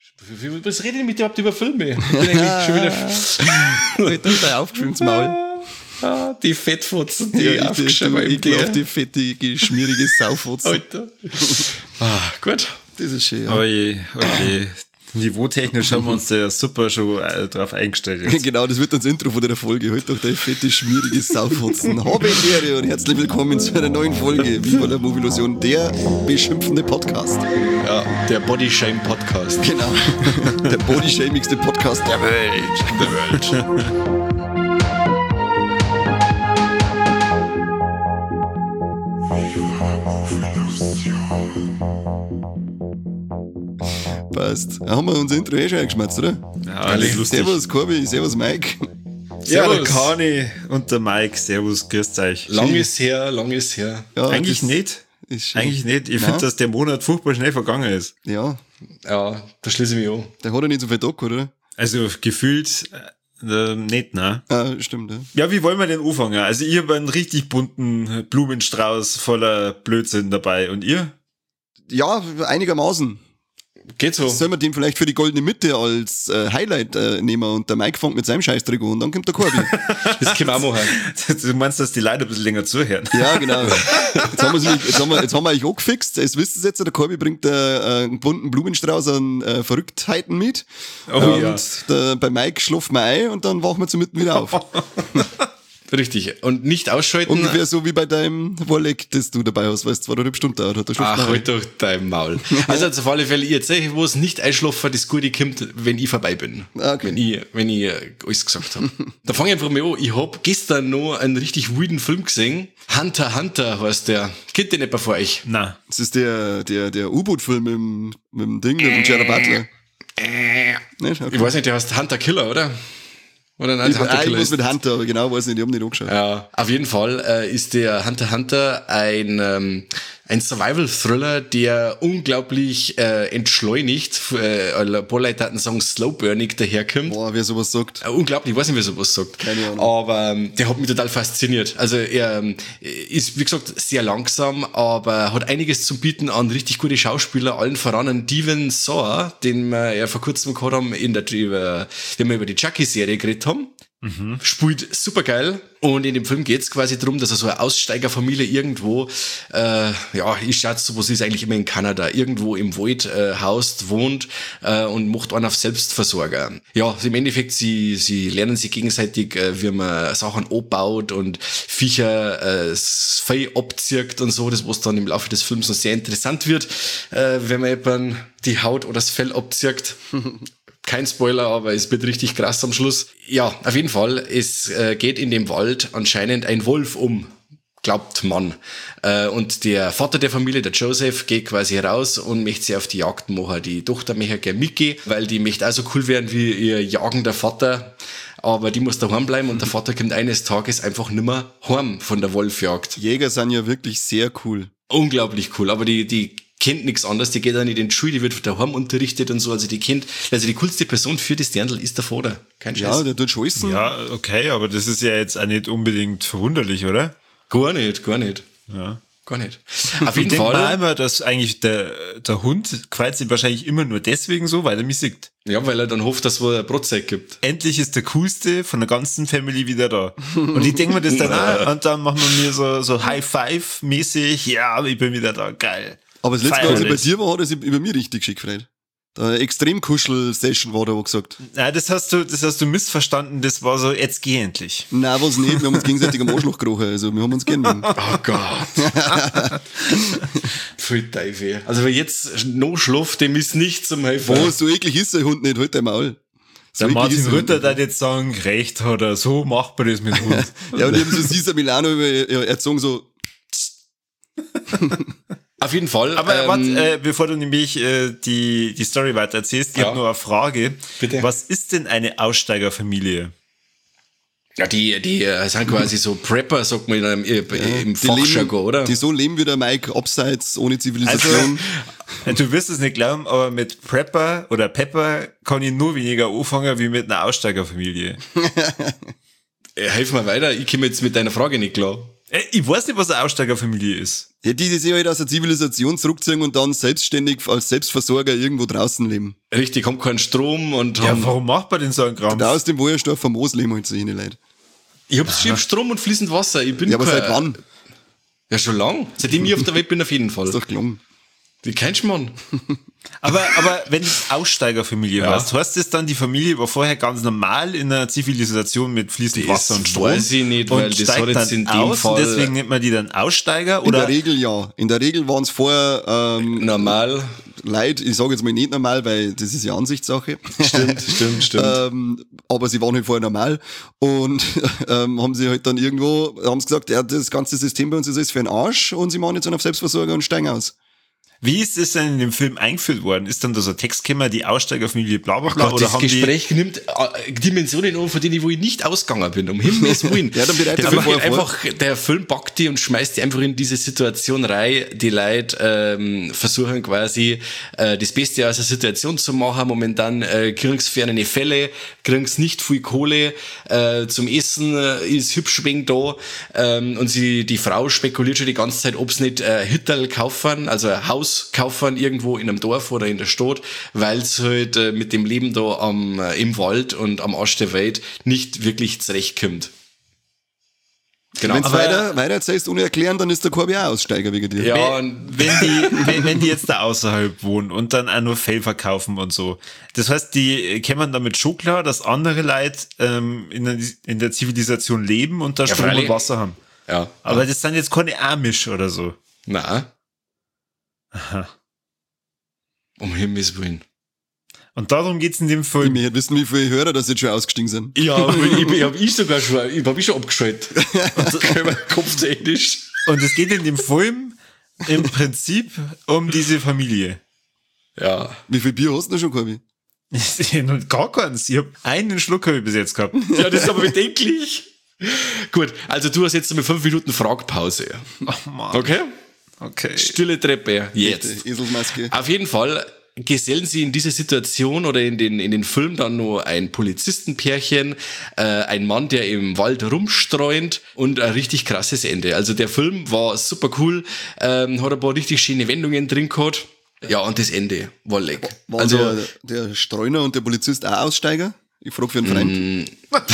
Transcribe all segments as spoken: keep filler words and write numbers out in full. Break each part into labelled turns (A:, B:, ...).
A: Was rede ich mit dir überhaupt über Filme? Ich bin eigentlich schon wieder...
B: Alter, da aufgeschwimmt ins Maul.
A: Ah, die Fettfotzen, die
B: Ja,
A: aufgeschrieben haben.
B: ich glaube, die fettige, schmierige Saufotzen.
A: Alter. Ah, gut.
B: Das ist schön, ja.
C: Oje, oje. Niveautechnisch haben wir uns da ja super schon äh, drauf eingestellt jetzt.
B: Genau, das wird das Intro von der Folge. Heute doch der fette, schmierige Saufotzen. Habe ich Ehre und herzlich willkommen zu einer neuen Folge Viva la Movilusion, der beschimpfende Podcast.
A: Ja, der Body Shame Podcast.
B: Genau. Der bodyshamigste Podcast der Welt.
A: Der Welt.
B: Passt. Haben wir unser Intro eh schon eingeschmatzt, oder?
C: Ja, alles lustig.
B: Servus Corby, servus Mike.
C: Ja, der
A: Servus.
C: Kani und der Mike, servus, grüßt euch.
A: Lang ist her, lang ist her.
B: Ja,
C: Eigentlich
B: das
C: nicht.
B: Ist schön.
C: Eigentlich nicht. Ich
B: Nein.
C: finde, dass der Monat furchtbar schnell vergangen ist.
B: Ja,
A: Ja, da schließe ich mich an.
B: der hat ja nicht so viel Dock, oder?
C: Also gefühlt äh, nicht, ne?
B: Ah, stimmt, ja.
C: Ja, wie wollen wir denn anfangen? Also ich habe einen richtig bunten Blumenstrauß voller Blödsinn dabei. Und ihr?
B: Ja, einigermaßen.
A: Geht so.
B: Sollen wir den vielleicht für die goldene Mitte als äh, Highlight äh, nehmen und der Mike fängt mit seinem Scheißdreck an und dann kommt der Corby.
A: Das können wir auch machen.
C: Du meinst, dass die Leute ein bisschen länger zuhören?
B: Ja, genau. Jetzt haben, wir's nicht- jetzt, haben wir, jetzt haben wir euch angefixt. Jetzt wisst ihr jetzt, der Corby bringt äh, einen bunten Blumenstrauß an äh, Verrücktheiten mit.
C: Oh
B: und
C: ja.
B: der, bei Mike schlafen wir ein und dann wachen wir zu mitten wieder auf.
A: Richtig. Und nicht ausschalten.
B: Ungefähr so wie bei deinem Walleck, das du dabei hast, weil es zweieinhalb Stunden dauert hat. Da schlaft
A: Ach,
B: man
A: halt doch dein Maul. Also auf alle Fälle, ich erzähle, wo es nicht einschlafen, das Gute kommt, wenn ich vorbei bin.
B: Okay.
A: Wenn ich, wenn ich äh, alles gesagt habe. Da fange ich einfach mal an. Ich hab gestern noch einen richtig wilden Film gesehen. Hunter x Hunter heißt der. Kennt den jemand von euch?
C: Na,
B: Das ist der, der, der U-Boot-Film mit, dem- mit dem Ding, mit dem Gerard Butler. Nicht? Okay.
A: Ich weiß nicht, der heißt Hunter Killer, oder? Oder nein,
B: Ich,
A: Hunter
B: ah,
A: Killer
B: irgendwas
A: ist.
B: mit Hunter, aber genau weiß nicht, ich habe nicht angeschaut.
A: Ja, auf jeden Fall äh, ist der Hunter x Hunter ein, ähm, ein Survival-Thriller, der unglaublich äh, entschleunigt, äh, ein paar Leute hatten sagen slowburnig daherkommt.
B: Boah, wer sowas sagt.
A: Äh, Unglaublich, ich weiß nicht, wer sowas sagt.
B: Keine Ahnung.
A: Aber ähm, der hat mich total fasziniert. Also er ähm, ist, wie gesagt, sehr langsam, aber hat einiges zu bieten an richtig gute Schauspieler, allen voran an Devon Sawa, den wir ja vor kurzem gehabt haben, in der, über, wenn wir über die Chucky-Serie geredet haben. Mhm. Spielt supergeil. Und in dem Film geht's quasi darum, dass er so eine Aussteigerfamilie irgendwo, äh, ja, ich schätze, sowas ist eigentlich immer in Kanada, irgendwo im Wald äh, haust, wohnt äh, und macht einen auf Selbstversorger. Ja, also im Endeffekt, sie sie lernen sich gegenseitig, äh, wie man Sachen abbaut und Viecher äh, das Fell abzirkt und so, das was dann im Laufe des Films noch sehr interessant wird, äh, wenn man jemanden die Haut oder das Fell abzirkt. Kein Spoiler, aber es wird richtig krass am Schluss. Ja, auf jeden Fall, es äh, geht in dem Wald anscheinend ein Wolf um, glaubt man. Äh, und der Vater der Familie, der Joseph, geht quasi raus und möchte sie auf die Jagd machen. Die Tochter möchte gerne mitgehen, weil die möchte auch so cool werden wie ihr jagender Vater. Aber die muss daheim bleiben und der Vater kommt eines Tages einfach nimmer heim von der Wolfjagd.
B: Jäger sind ja wirklich sehr cool.
A: Unglaublich cool, aber die, die kennt nichts anderes, die geht dann in den Schule, die wird daheim unterrichtet und so, also die kennt, also die coolste Person für das Dirndl ist der Vater, kein Scheiß.
B: Ja, der tut scheißen.
C: ja, okay, aber das ist ja jetzt auch nicht unbedingt verwunderlich, oder?
A: Gar nicht, gar nicht,
C: Ja.
A: gar nicht. Auf
C: Ich
A: jeden
C: denke mal
A: Fall,
C: immer, dass eigentlich der, der Hund kreuzt ihn wahrscheinlich immer nur deswegen so, weil er mich sieht.
A: ja, weil er dann hofft, dass es wohl ein Brotzeit gibt.
C: Endlich ist der Coolste von der ganzen Family wieder da. Und ich denke mir das dann auch, und dann machen wir mir so, so High-Five-mäßig, ja, ich bin wieder da, geil.
B: Aber das letzte Mal, als ich bei
C: Feierlich.
B: dir war, hat er sich über mir richtig geschickt, Fred. Da Extrem-Kuschel-Session war da, wo gesagt.
C: Nein, das hast du, das hast du missverstanden, das war so, jetzt geh endlich.
B: Nein, was nicht, wir haben uns gegenseitig am Arschloch gerochen, also wir haben uns kennen.
A: Oh Gott. Viel Teufel. Also wer jetzt noch schläft, dem ist nicht zum Helfen.
B: Oh, so eklig ist der Hund nicht, halt dein Maul. So
C: Der
B: eklig
C: Martin
B: ist der
C: Rütter
B: Hund
C: hat jetzt sagen, recht hat er, so macht man das mit Hund.
B: nicht. Ja, und ich habe so Cesar Milano über- erzogen, so,
A: Auf jeden Fall.
C: Aber
A: ähm,
C: warte, äh, bevor du nämlich äh, die, die Story weiter erzählst, ich
A: Ja.
C: habe noch eine Frage.
A: Bitte.
C: Was ist denn eine Aussteigerfamilie?
A: ja, die, die äh, sind quasi so Prepper, sagt man in einem, äh, im
B: die
A: Fachjargon,
B: leben,
A: oder?
B: die so leben wie der Mike, abseits, ohne Zivilisation.
C: Also, du wirst es nicht glauben, aber mit Prepper oder Pepper kann ich nur weniger anfangen wie mit einer Aussteigerfamilie.
A: Äh, Helf mir weiter, ich komme jetzt mit deiner Frage nicht klar.
C: Ich weiß nicht, was eine Aussteigerfamilie ist.
B: Ja, die, die sich halt aus der Zivilisation zurückziehen und dann selbstständig als Selbstversorger irgendwo draußen leben.
A: Richtig, haben keinen Strom und
C: Ja,
A: haben...
C: warum macht man denn so einen Kram?
B: Da aus dem Wohlstorf vom Moos leben halt so jene Leute.
A: Ich hab, ich hab Strom und fließend Wasser. Ich bin
B: Ja, aber
A: kein-
B: seit wann?
A: Ja, schon lang. Seitdem ich auf der Welt bin, auf jeden Fall.
B: Ist doch gelungen.
A: Wie kennst du man?
C: Aber, aber wenn du Aussteigerfamilie
A: Ja.
C: warst, heißt das dann, die Familie war vorher ganz normal in einer Zivilisation mit fließend
A: Das
C: Wasser und Strom?
A: weiß ich nicht,
C: und
A: weil das
C: steigt
A: hat jetzt
C: dann
A: in dem
C: aus
A: Fall-
C: und deswegen nennt man die dann Aussteiger?
B: In
C: Oder?
B: der Regel ja. In der Regel waren es vorher ähm,
A: Normal.
B: Leute, ich sage jetzt mal nicht normal, weil das ist ja Ansichtssache.
A: Stimmt, stimmt, stimmt.
B: ähm, aber sie waren halt vorher normal und ähm, haben sie halt dann irgendwo, haben sie gesagt, ja, das ganze System bei uns ist alles für den Arsch und sie machen jetzt dann auf Selbstversorger und steigen aus.
C: Wie ist das denn in dem Film eingeführt worden? Ist dann da so ein Text gekommen, die Aussteigerfamilie bla bla bla?
A: Gott,
C: oder
A: das
C: haben
A: Gespräch nimmt äh, Dimensionen um, von denen wo ich nicht ausgegangen bin. Um Himmels Willen.
B: Ja, dann bereitet
A: der,
B: euch
A: Film
B: vorher
A: geht
B: vor.
A: einfach, der Film packt die und schmeißt die einfach in diese Situation rein. Die Leute ähm, versuchen quasi äh, das Beste aus der Situation zu machen. Momentan äh, kriegen sie für eine Fälle, kriegen sie nicht viel Kohle. Äh, zum Essen äh, ist hübsch wenig da. Ähm, und sie, die Frau spekuliert schon die ganze Zeit, ob sie nicht äh, Hütterl kaufen, also ein Haus kaufen irgendwo in einem Dorf oder in der Stadt, weil es halt äh, mit dem Leben da am, äh, im Wald und am Arsch der Welt nicht wirklich zurechtkommt. Genau.
B: Wenn du
C: aber-
B: weiter, weiter erzählst ohne erklären, dann ist der Korbi auch Aussteiger wegen dir.
A: Ja, und
C: wenn die, wenn, wenn die jetzt da außerhalb wohnen und dann auch nur Fell verkaufen und so. Das heißt, die kämen damit schon klar, dass andere Leute ähm, in, der, in der Zivilisation leben und da
A: Ja,
C: Strom
A: freilich.
C: und Wasser haben.
A: ja.
C: Aber das sind jetzt keine Amish oder so.
A: Na. Um Himmels Willen.
C: Und darum geht's in dem
B: Ich
C: Film.
B: möchte wissen, wie viele Hörer das jetzt schon ausgestiegen sind.
A: Ja, ich, ich hab ich sogar schon, ich hab ich schon abgeschaltet. Kopftechnisch.
C: Und es geht in dem Film im Prinzip um diese Familie.
A: Ja.
B: Wie viel Bier hast du denn schon, Korbi?
C: Und gar keins. Ich habe einen Schluck hab ich bis jetzt gehabt.
A: Ja, das ist aber bedenklich. Gut, also du hast jetzt mit fünf Minuten Fragpause.
C: Oh Mann.
A: Okay?
C: Okay.
A: Stille Treppe. Jetzt.
B: Die Eselsmaske.
A: Auf jeden Fall gesellen sie in diese Situation oder in den, in den Film dann nur ein Polizistenpärchen, äh, ein Mann, der im Wald rumstreunt und ein richtig krasses Ende. Also der Film war super cool, ähm, hat ein paar richtig schöne Wendungen drin gehabt. Ja, und das Ende war leck.
B: Waren
A: Also,
B: der, der Streuner und der Polizist auch Aussteiger? Ich frage für einen Freund.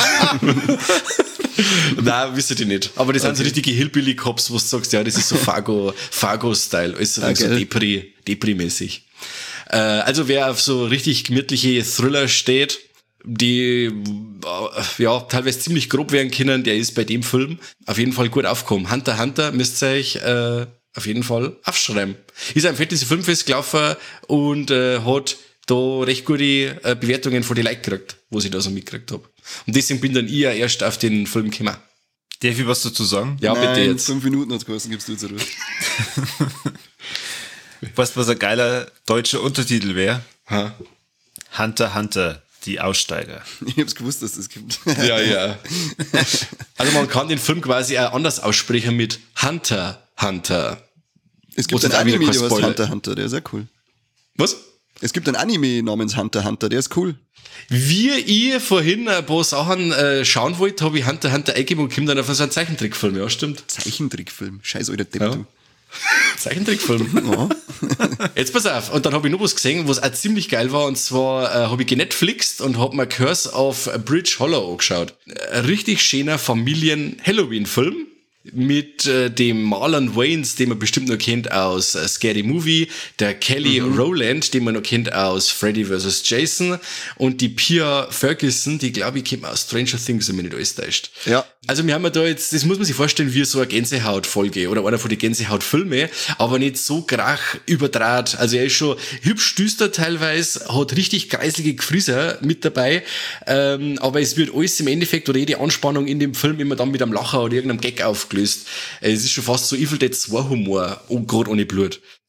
A: nein, wisst ihr nicht. Aber das sind so richtige Hillbilly-Cops, wo du sagst, ja, das ist so Fargo, Fargo-Style. Ist
B: Ah,
A: so
B: geil.
A: Depri, Depri-mäßig. Äh, also wer auf so richtig gemütliche Thriller steht, die äh, ja teilweise ziemlich grob werden können, der ist bei dem Film auf jeden Fall gut aufgekommen. Hunter x Hunter müsst ihr euch äh, auf jeden Fall aufschreiben. Ist ein Fantasy Filmfest gelaufen und äh, hat da recht gute äh, Bewertungen von den Leuten gekriegt, wo ich da so mitgekriegt habe. Und deswegen bin dann ich ja erst auf den Film gekommen.
C: Darf ich was dazu sagen?
A: Ja,
B: Nein,
A: bitte jetzt.
B: fünf Minuten hat's gekostet, gibst du jetzt zurück.
C: Weißt du, was ein geiler deutscher Untertitel wäre?
A: Ha?
C: Hunter x Hunter, die Aussteiger.
B: Ich hab's gewusst, dass das gibt.
A: Ja, ja. Also man kann den Film quasi auch anders aussprechen mit Hunter x Hunter.
B: Es gibt
A: Wo
B: einen
A: sind auch wieder
B: Anime,
A: kein
B: der heißt
A: Spoiler.
B: Hunter x Hunter, der ist ja cool.
A: Was?
B: Es gibt einen Anime namens Hunter x Hunter, der ist cool.
A: Wie ich vorhin ein paar Sachen äh, schauen wollte, habe ich Hunter x Hunter eingegeben und komme dann auf so einen Zeichentrickfilm. Ja, stimmt.
B: Zeichentrickfilm. Scheiß alter Depp,
A: Ja.
B: du.
A: Zeichentrickfilm.
B: Ja.
A: Jetzt pass auf. Und dann habe ich noch was gesehen, was auch ziemlich geil war. Und zwar äh, habe ich genetflixt und habe mir Curse of Bridge Hollow angeschaut. Ein richtig schöner Familien-Halloween-Film mit äh, dem Marlon Wayans, den man bestimmt noch kennt aus äh, Scary Movie, der Kelly
B: Mhm.
A: Rowland, den man noch kennt aus Freddy versus. Jason und die Pia Ferguson, die glaube ich kennt man aus Stranger Things, wenn mich nicht alles täuscht.
B: Ja.
A: Also wir haben ja da jetzt, das muss man sich vorstellen, wie so eine Gänsehaut-Folge oder einer von den Gänsehaut-Filme, aber nicht so krach überdraht. Also er ist schon hübsch düster teilweise, hat richtig kreiselige Gefrieser mit dabei, ähm, aber es wird alles im Endeffekt oder jede Anspannung in dem Film immer dann mit einem Lacher oder irgendeinem Gag aufgelöst. Es ist schon fast so Evil Dead zwei Humor, und gerade ohne Blut.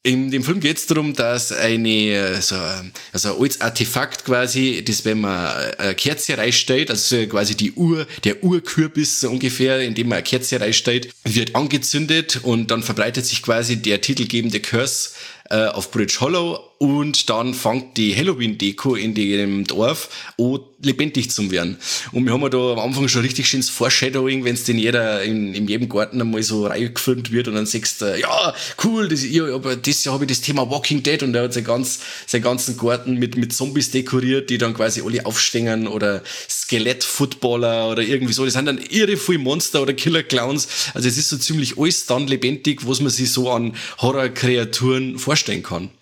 A: In dem Film geht es darum, dass eine, so, also ein altes Artefakt quasi, das wenn man eine Kerze reinstellt, also quasi die Ur, der Urkürbis so ungefähr, in dem man eine Kerze reinstellt, wird angezündet und dann verbreitet sich quasi der titelgebende Curse äh, auf Bridge Hollow und dann fängt die Halloween-Deko in dem Dorf an, lebendig zu werden. Und wir haben ja da am Anfang schon richtig schönes Foreshadowing, wenn es in jeder, in, in jedem Garten einmal so reingefilmt wird und dann sagst du, ja, cool, das, ich, aber das Jahr habe ich das Thema Walking Dead und er hat sein ganz, seinen ganzen Garten mit, mit Zombies dekoriert, die dann quasi alle aufstehen oder Skelett-Footballer oder irgendwie so. Das sind dann irre viele Monster oder Killer-Clowns. Also es ist so ziemlich alles dann lebendig, was man sich so an Horror-Kreaturen vorstellen kann.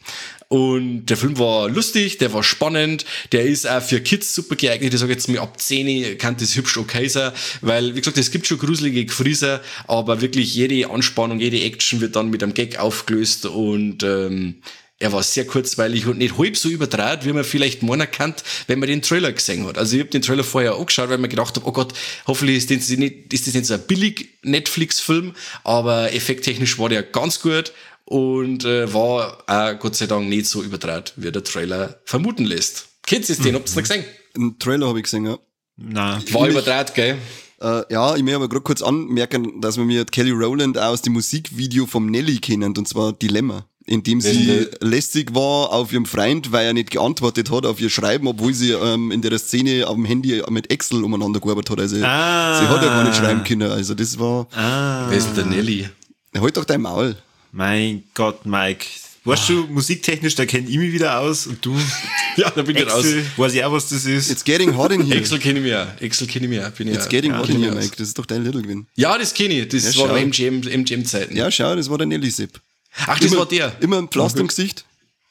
A: Und der Film war lustig, der war spannend, der ist auch für Kids super geeignet. Ich sage jetzt mal, ab zehn kann das hübsch okay sein, weil, wie gesagt, es gibt schon gruselige Gefrieser, aber wirklich jede Anspannung, jede Action wird dann mit einem Gag aufgelöst und ähm, er war sehr kurzweilig und nicht halb so überdraht, wie man vielleicht meinen kann, wenn man den Trailer gesehen hat. Also ich habe den Trailer vorher angeschaut, weil man gedacht habe, oh Gott, hoffentlich ist das nicht, ist das nicht so ein billig Netflix-Film, aber effekttechnisch war der ganz gut. Und äh, war auch Gott sei Dank nicht so überdraht, wie der Trailer vermuten lässt. Kennst du den? Habt ihr noch gesehen?
B: Einen Trailer habe ich gesehen, ja.
C: Nein.
A: War überdraht, gell?
B: Äh, ja, ich möchte aber gerade kurz anmerken, dass wir mir Kelly Rowland aus dem Musikvideo vom Nelly kennen, und zwar Dilemma, in dem sie
A: Mhm.
B: lästig war auf ihrem Freund, weil er nicht geantwortet hat auf ihr Schreiben, obwohl sie ähm, in der Szene auf dem Handy mit Excel umeinander gearbeitet hat. Also
C: Ah.
B: sie hat ja gar nicht schreiben können. Also das war...
C: Ah.
A: Wer ist denn der Nelly?
B: Halt doch dein Maul.
C: Mein Gott, Mike. Weißt du, musiktechnisch, da kenn ich mich wieder aus und du,
A: Ja, da bin ich raus.
C: Excel, weiß ich auch, was das ist.
B: It's getting hot in here.
A: Excel kenne ich mir auch. Excel kenne ich mir auch. Bin ich
B: It's
A: auch-
B: getting
A: ja,
B: hot
A: kenn
B: in
A: ich
B: here,
A: mir aus.
B: Mike. Das ist doch dein Little Gewinn.
A: Ja, das kenne ich. Das
B: Ja,
A: war
B: schau.
A: M G M, M G M-Zeiten.
B: Ja, schau, das war der Nelly-Sepp.
A: Ach, das
B: immer,
A: war der.
B: Immer ein Pflaster im Gesicht.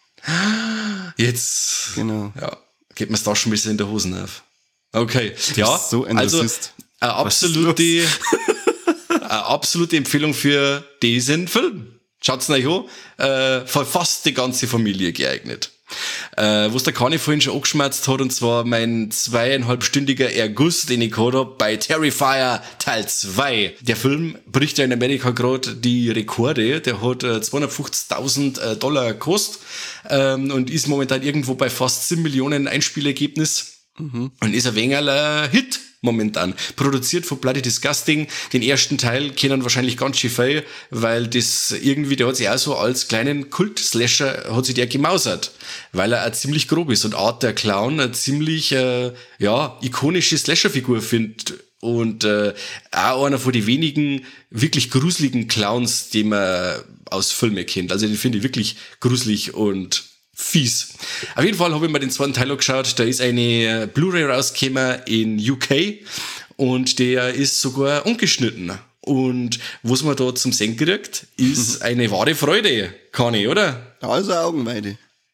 A: Jetzt.
B: Genau.
A: Ja, geht mir's da schon ein bisschen in der Hosen auf. Okay, ja,
B: bist so ein
A: also
B: Rassist.
A: eine absolute, eine absolute Empfehlung für diesen Film. Schaut's euch an, äh, für fast die ganze Familie geeignet. Äh, was der Kani vorhin schon angeschmerzt hat, und zwar mein zweieinhalbstündiger Erguss, den ich gehabt hab bei Terrifier Teil zwei. Der Film bricht ja in Amerika gerade die Rekorde. Der hat äh, zweihundertfünfzigtausend äh, Dollar gekostet ähm, und ist momentan irgendwo bei fast sieben Millionen Einspielergebnis. Mhm. Und ist ein wenig ein Hit momentan. Produziert von Bloody Disgusting. Den ersten Teil kennen wahrscheinlich ganz schön viel, weil das irgendwie, der hat sich auch so als kleinen Kult-Slasher, hat sich der gemausert. Weil er auch ziemlich grob ist und Art der Clown eine ziemlich, äh, ja, ikonische Slasher-Figur findet. Und äh, auch einer von den wenigen wirklich gruseligen Clowns, die man aus Filmen kennt. Also den finde ich wirklich gruselig und fies. Auf jeden Fall habe ich mir den zweiten Teil angeschaut. Da ist eine Blu-ray rausgekommen in U K und der ist sogar ungeschnitten. Und was man da zum Sehen kriegt, ist eine wahre Freude, Kani, oder?
B: Also Augenweide.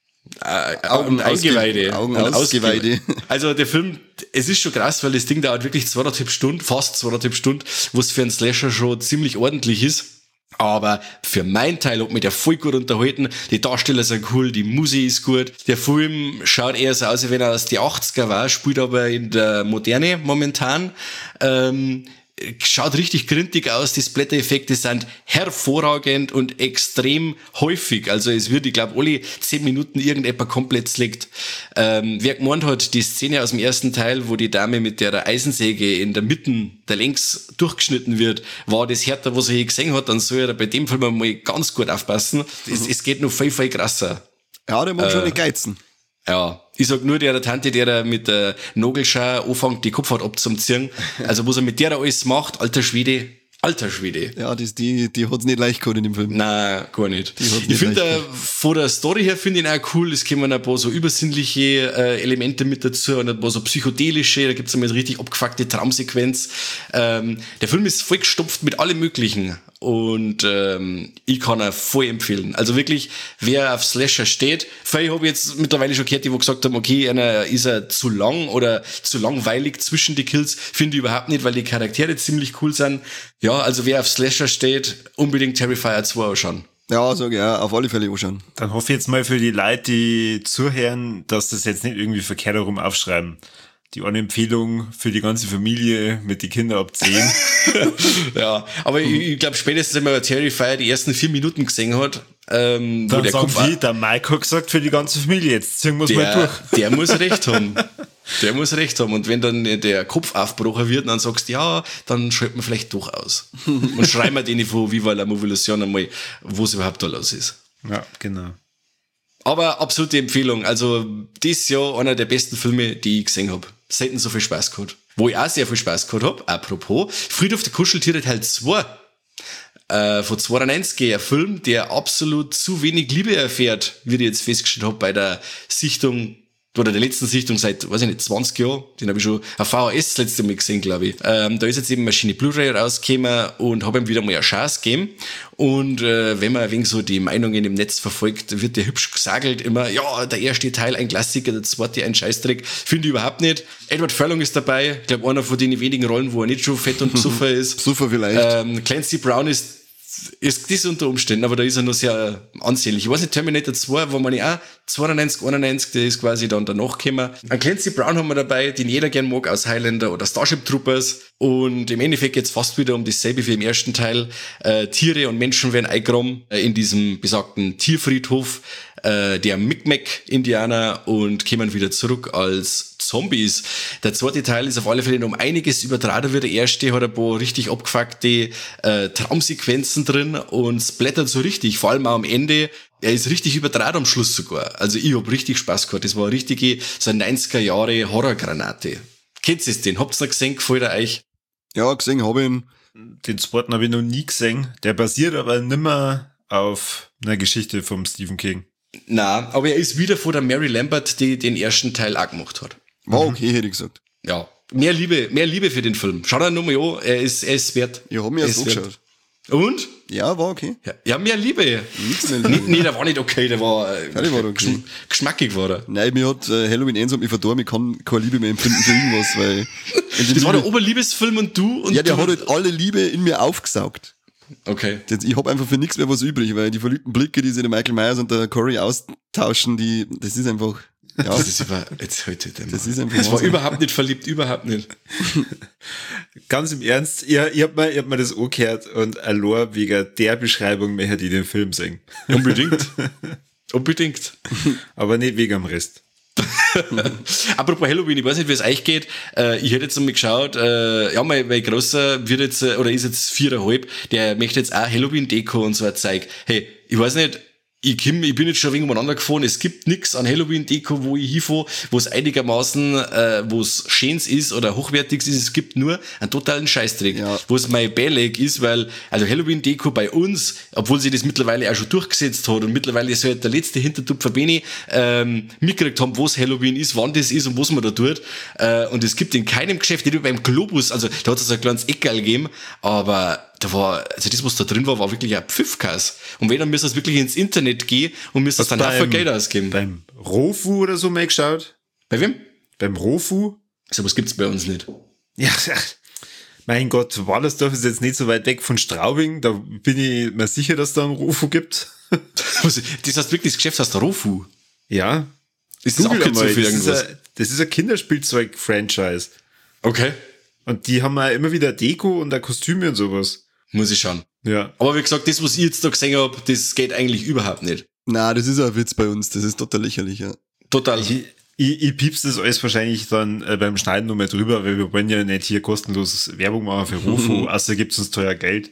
A: Äh,
B: Augen
A: und Eingeweide.
B: Augen
A: Und
B: Ausgeweide.
A: Also der Film, es ist schon krass, weil das Ding dauert wirklich zweieinhalb Stunden, fast zweieinhalb Stunden, was für einen Slasher schon ziemlich ordentlich ist. Aber für meinen Teil hat mich der voll gut unterhalten. Die Darsteller sind cool, die Musik ist gut. Der Film schaut eher so aus, als wenn er aus den achtziger war, spielt aber in der Moderne momentan. Ähm, schaut richtig gründig aus. Die Splatter-Effekte sind hervorragend und extrem häufig. Also es wird, ich glaube, alle zehn Minuten irgendjemand komplett slickt. Ähm, wer gemeint hat, die Szene aus dem ersten Teil, wo die Dame mit der Eisensäge in der Mitte der Längs durchgeschnitten wird, war das härter, was er je gesehen hat, dann soll er bei dem Film mal ganz gut aufpassen. Es, es geht noch viel, viel krasser.
B: Ja, der mag
A: Äh.
B: schon nicht geizen.
A: Ja, ich sag nur der Tante, der mit der Nagelschau anfängt, die Kopfhaut abzuziehen. Also was er mit der alles macht, alter Schwede, alter Schwede.
B: Ja, das, die, die hat's nicht leicht gehabt in dem Film.
A: Nein, gar nicht.
B: Die hat's
A: Ich
B: nicht
A: finde,
B: leicht
A: äh, von der Story her finde ich ihn auch cool. Es kommen ein paar so übersinnliche äh, Elemente mit dazu und ein paar so psychedelische. Da gibt's einmal so richtig abgefuckte Traumsequenz. Ähm, der Film ist voll gestopft mit allem Möglichen. Und ähm, ich kann ihn voll empfehlen. Also wirklich, wer auf Slasher steht, vielleicht habe ich jetzt mittlerweile schon gehört, die wo gesagt haben, okay, einer ist er zu lang oder zu langweilig zwischen die Kills. Finde ich überhaupt nicht, weil die Charaktere ziemlich cool sind. Ja, also wer auf Slasher steht, unbedingt Terrifier zwei anschauen.
B: Ja, sag ich, ja, auf alle Fälle anschauen.
C: Dann hoffe ich jetzt mal für die Leute, die zuhören, dass das jetzt nicht irgendwie verkehrt herum aufschreiben. Die eine Empfehlung für die ganze Familie mit den Kindern ab zehn.
A: Ja, aber ich, ich glaube, spätestens, wenn man Terrifier die ersten vier Minuten gesehen hat, Ähm, wo
C: Dann
A: der
C: sagen
A: Kopf,
C: die, der Mike hat gesagt, für die ganze Familie, jetzt ziehen wir es mal
A: der,
C: durch.
A: der muss recht haben. Der muss recht haben. Und wenn dann der Kopf aufgebrochen wird, dann sagst du, ja, dann schalten wir vielleicht doch aus. Und schreiben wir denen von Viva la Movolution einmal, wo es überhaupt da los ist.
C: Ja, genau.
A: Aber absolute Empfehlung. Also, dieses Jahr einer der besten Filme, die ich gesehen habe. Selten so viel Spaß gehabt. Wo ich auch sehr viel Spaß gehabt habe, apropos, Friedhof der Kuscheltiere Teil zwei. Äh, von zweiundneunzig, ein Film, der absolut zu wenig Liebe erfährt, wie ich jetzt festgestellt habe bei der Sichtung, oder der letzten Sichtung seit, weiß ich nicht, zwanzig Jahren. Den habe ich schon auf V H S das letzte Mal gesehen, glaube ich. Ähm, da ist jetzt eben Maschine Blu-ray rausgekommen und habe ihm wieder mal eine Chance gegeben. Und äh, wenn man ein wenig so die Meinungen im Netz verfolgt, wird der hübsch gesagelt immer, ja, der erste Teil ein Klassiker, der zweite ein Scheißdreck. Finde ich überhaupt nicht. Edward Furlong ist dabei. Ich glaube, einer von den wenigen Rollen, wo er nicht schon fett und besoffen ist.
B: Besoffen vielleicht.
A: Ähm, Clancy Brown ist ist das unter Umständen, aber da ist er noch sehr ansehnlich. Ich weiß nicht, Terminator zwei, wo man ja auch zweiundneunzig, einundneunzig, der ist quasi dann danach gekommen. Einen Clancy Brown haben wir dabei, den jeder gern mag, aus Highlander oder Starship Troopers. Und im Endeffekt jetzt fast wieder um dasselbe wie im ersten Teil. Äh, Tiere und Menschen werden eingegraben äh, in diesem besagten Tierfriedhof äh, der Mi'kmaq-Indianer und kommen wieder zurück als Zombies. Der zweite Teil ist auf alle Fälle um einiges übertragen wie der erste, hat ein paar richtig abgefuckte äh, Traumsequenzen drin und splattert so richtig, vor allem auch am Ende. Er ist richtig übertragen am Schluss sogar. Also ich hab richtig Spaß gehabt. Das war eine richtige, so eine neunziger Jahre Horrorgranate. Kennt ihr den? Habt's noch gesehen? Gefällt er euch?
B: Ja, gesehen habe ich ihn.
C: Den zweiten habe ich noch nie gesehen. Der basiert aber nimmer auf einer Geschichte vom Stephen King.
A: Na, aber er ist wieder von der Mary Lambert, die den ersten Teil auch gemacht hat.
B: War okay, hätte ich gesagt.
A: Ja, mehr Liebe, mehr Liebe für den Film. Schau dir nochmal an, er ist, er ist wert.
B: Ich habe mir
A: Er
B: ja so
A: ist wert.
B: geschaut.
A: Und?
B: Ja, war okay.
A: Ja, ja, mehr Liebe.
B: Nichts mehr
A: Nee,
B: Liebe.
A: nee, der war nicht okay, der war, äh,
B: Ja, der war okay.
A: geschm- geschmackig war er.
B: Nein, mir hat äh, Halloween eins hat mich verdorben, ich kann keine Liebe mehr empfinden für irgendwas, weil... wenn die
A: Das war der
B: Liebe,
A: Oberliebesfilm und du und
B: ja, der
A: du.
B: hat halt alle Liebe in mir aufgesaugt.
A: Okay.
B: Jetzt, ich habe einfach für nichts mehr was übrig, weil die verliebten Blicke, die sich der Michael Myers und der Corey austauschen, die, das ist einfach, ja,
A: Das ist über, jetzt heute der
B: das ist einfach
A: Das war
B: Wahnsinn.
A: überhaupt nicht verliebt, überhaupt nicht.
C: Ganz im Ernst, ihr, ihr habt mir, ihr habt mir das angehört und allein wegen der Beschreibung mehr hätte ich den Film sehen.
A: Unbedingt. Unbedingt.
C: Aber nicht wegen dem Rest.
A: Apropos Halloween, ich weiß nicht, wie es euch geht. Äh, ich hätte jetzt einmal geschaut, äh, ja, mein, mein Großer wird jetzt, äh, oder ist jetzt viereinhalb, der möchte jetzt auch Halloween-Deko und so ein Zeug. Hey, ich weiß nicht, ich, komm, ich bin jetzt schon ein wenig umeinander gefahren, es gibt nix an Halloween-Deko, wo ich hinfahre, wo es einigermaßen, äh, wo es schönes ist oder hochwertiges ist, es gibt nur einen totalen Scheißdreck,
B: Ja.
A: wo es mein Beleg ist, weil, also Halloween-Deko bei uns, obwohl sie das mittlerweile auch schon durchgesetzt hat und mittlerweile so halt der letzte Hintertupfer Beni, ähm, mitgekriegt haben, wo es Halloween ist, wann das ist und was man da tut, äh, und es gibt in keinem Geschäft, nicht beim Globus, also da hat es ein kleines Eckerl gegeben, aber da war, also das, was da drin war, war wirklich ein Pfiffkas. Und wenn, dann müsst ihr wirklich ins Internet gehen und müsst das dann auch für Geld ausgeben.
C: Beim Rofu oder so mal geschaut?
A: Bei wem?
C: Beim Rofu?
A: So was gibt's bei uns nicht.
C: Ja, ja. Mein Gott, Wallersdorf ist jetzt nicht so weit weg von Straubing. Da bin ich mir sicher, dass da einen Rofu gibt.
A: Was, das heißt wirklich, das Geschäft heißt Rofu.
C: Ja.
A: Ist das
C: Google
A: Abkürzung
C: einmal,
A: für
C: das, ist
A: irgendwas?
C: ein, das ist ein Kinderspielzeug-Franchise.
A: Okay.
C: Und die haben ja immer wieder Deko und da Kostüme und sowas.
A: Muss ich schauen.
C: Ja.
A: Aber wie gesagt, das, was ich jetzt da gesehen habe, das geht eigentlich überhaupt nicht.
B: Na, das ist ein Witz bei uns, das ist total lächerlich, ja.
A: Total.
C: Ich, ich, ich piepst das alles wahrscheinlich dann äh, beim Schneiden nochmal drüber, weil wir wollen ja nicht hier kostenlos Werbung machen für Rofu, außer gibt's uns teuer Geld.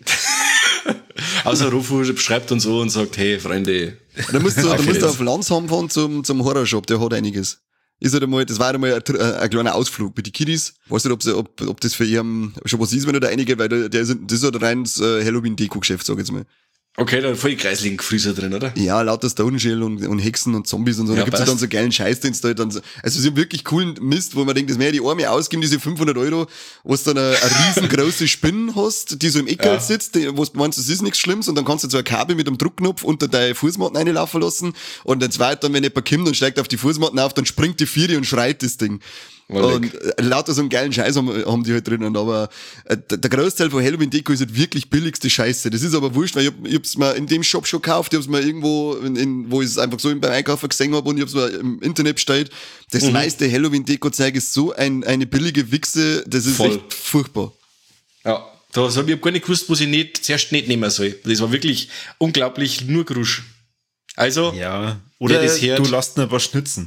A: Außer Rofu schreibt uns so und sagt, hey, Freunde.
B: Da musst du, da
A: Auf
B: musst du
A: jetzt.
B: auf Landsheim fahren zum, zum Horrorshop, der hat einiges. Ist halt einmal, das war halt einmal ein, ein, ein kleiner Ausflug mit den Kiddies. Weiß nicht, ob, sie, ob, ob das für ihren schon was ist, wenn er da einige, weil der, der ist, das ist halt ein reines äh, Halloween-Deko-Geschäft, sag ich jetzt mal.
A: Okay, da voll kreisligen Gefrieser drin, oder?
B: Ja, lauter Stone Shell und, und Hexen und Zombies und so.
A: Ja,
B: Da gibt's ja
A: passt.
B: dann so geilen Scheiß, den du halt dann so, also sie haben wirklich coolen Mist, wo man denkt, das mehr die Arme ausgeben, diese fünfhundert Euro, wo du dann eine, eine riesengroße Spinne hast, die so im Eckel
A: Ja.
B: sitzt, die, wo du meinst, das ist nichts Schlimmes, und dann kannst du so ein Kabel mit einem Druckknopf unter deine Fußmatten reinlaufen lassen, und dann zweit dann, wenn jemand kommt und steigt auf die Fußmatten auf, dann springt die Vieri und schreit das Ding.
A: War
B: Und äh, lauter so einen geilen Scheiß haben, haben die halt drinnen, aber äh, der der Großteil von Halloween Deko ist halt wirklich billigste Scheiße. Das ist aber wurscht, weil ich, hab, ich hab's mir in dem Shop schon gekauft, ich hab's mir irgendwo, in, in, wo ich es einfach so beim Einkaufen gesehen habe, und ich hab's mir im Internet bestellt. Das
A: Mhm.
B: meiste Halloween Deko Zeug ist so ein, eine billige Wichse, das ist
A: Voll.
B: echt furchtbar.
A: Ja. Da hab ich hab gar nicht gewusst, was ich nicht, zuerst nicht nehmen soll. Das war wirklich unglaublich nur Grusch. Also,
C: Ja. Oder
A: wer das hört,
C: du lässt ihn aber schnitzen.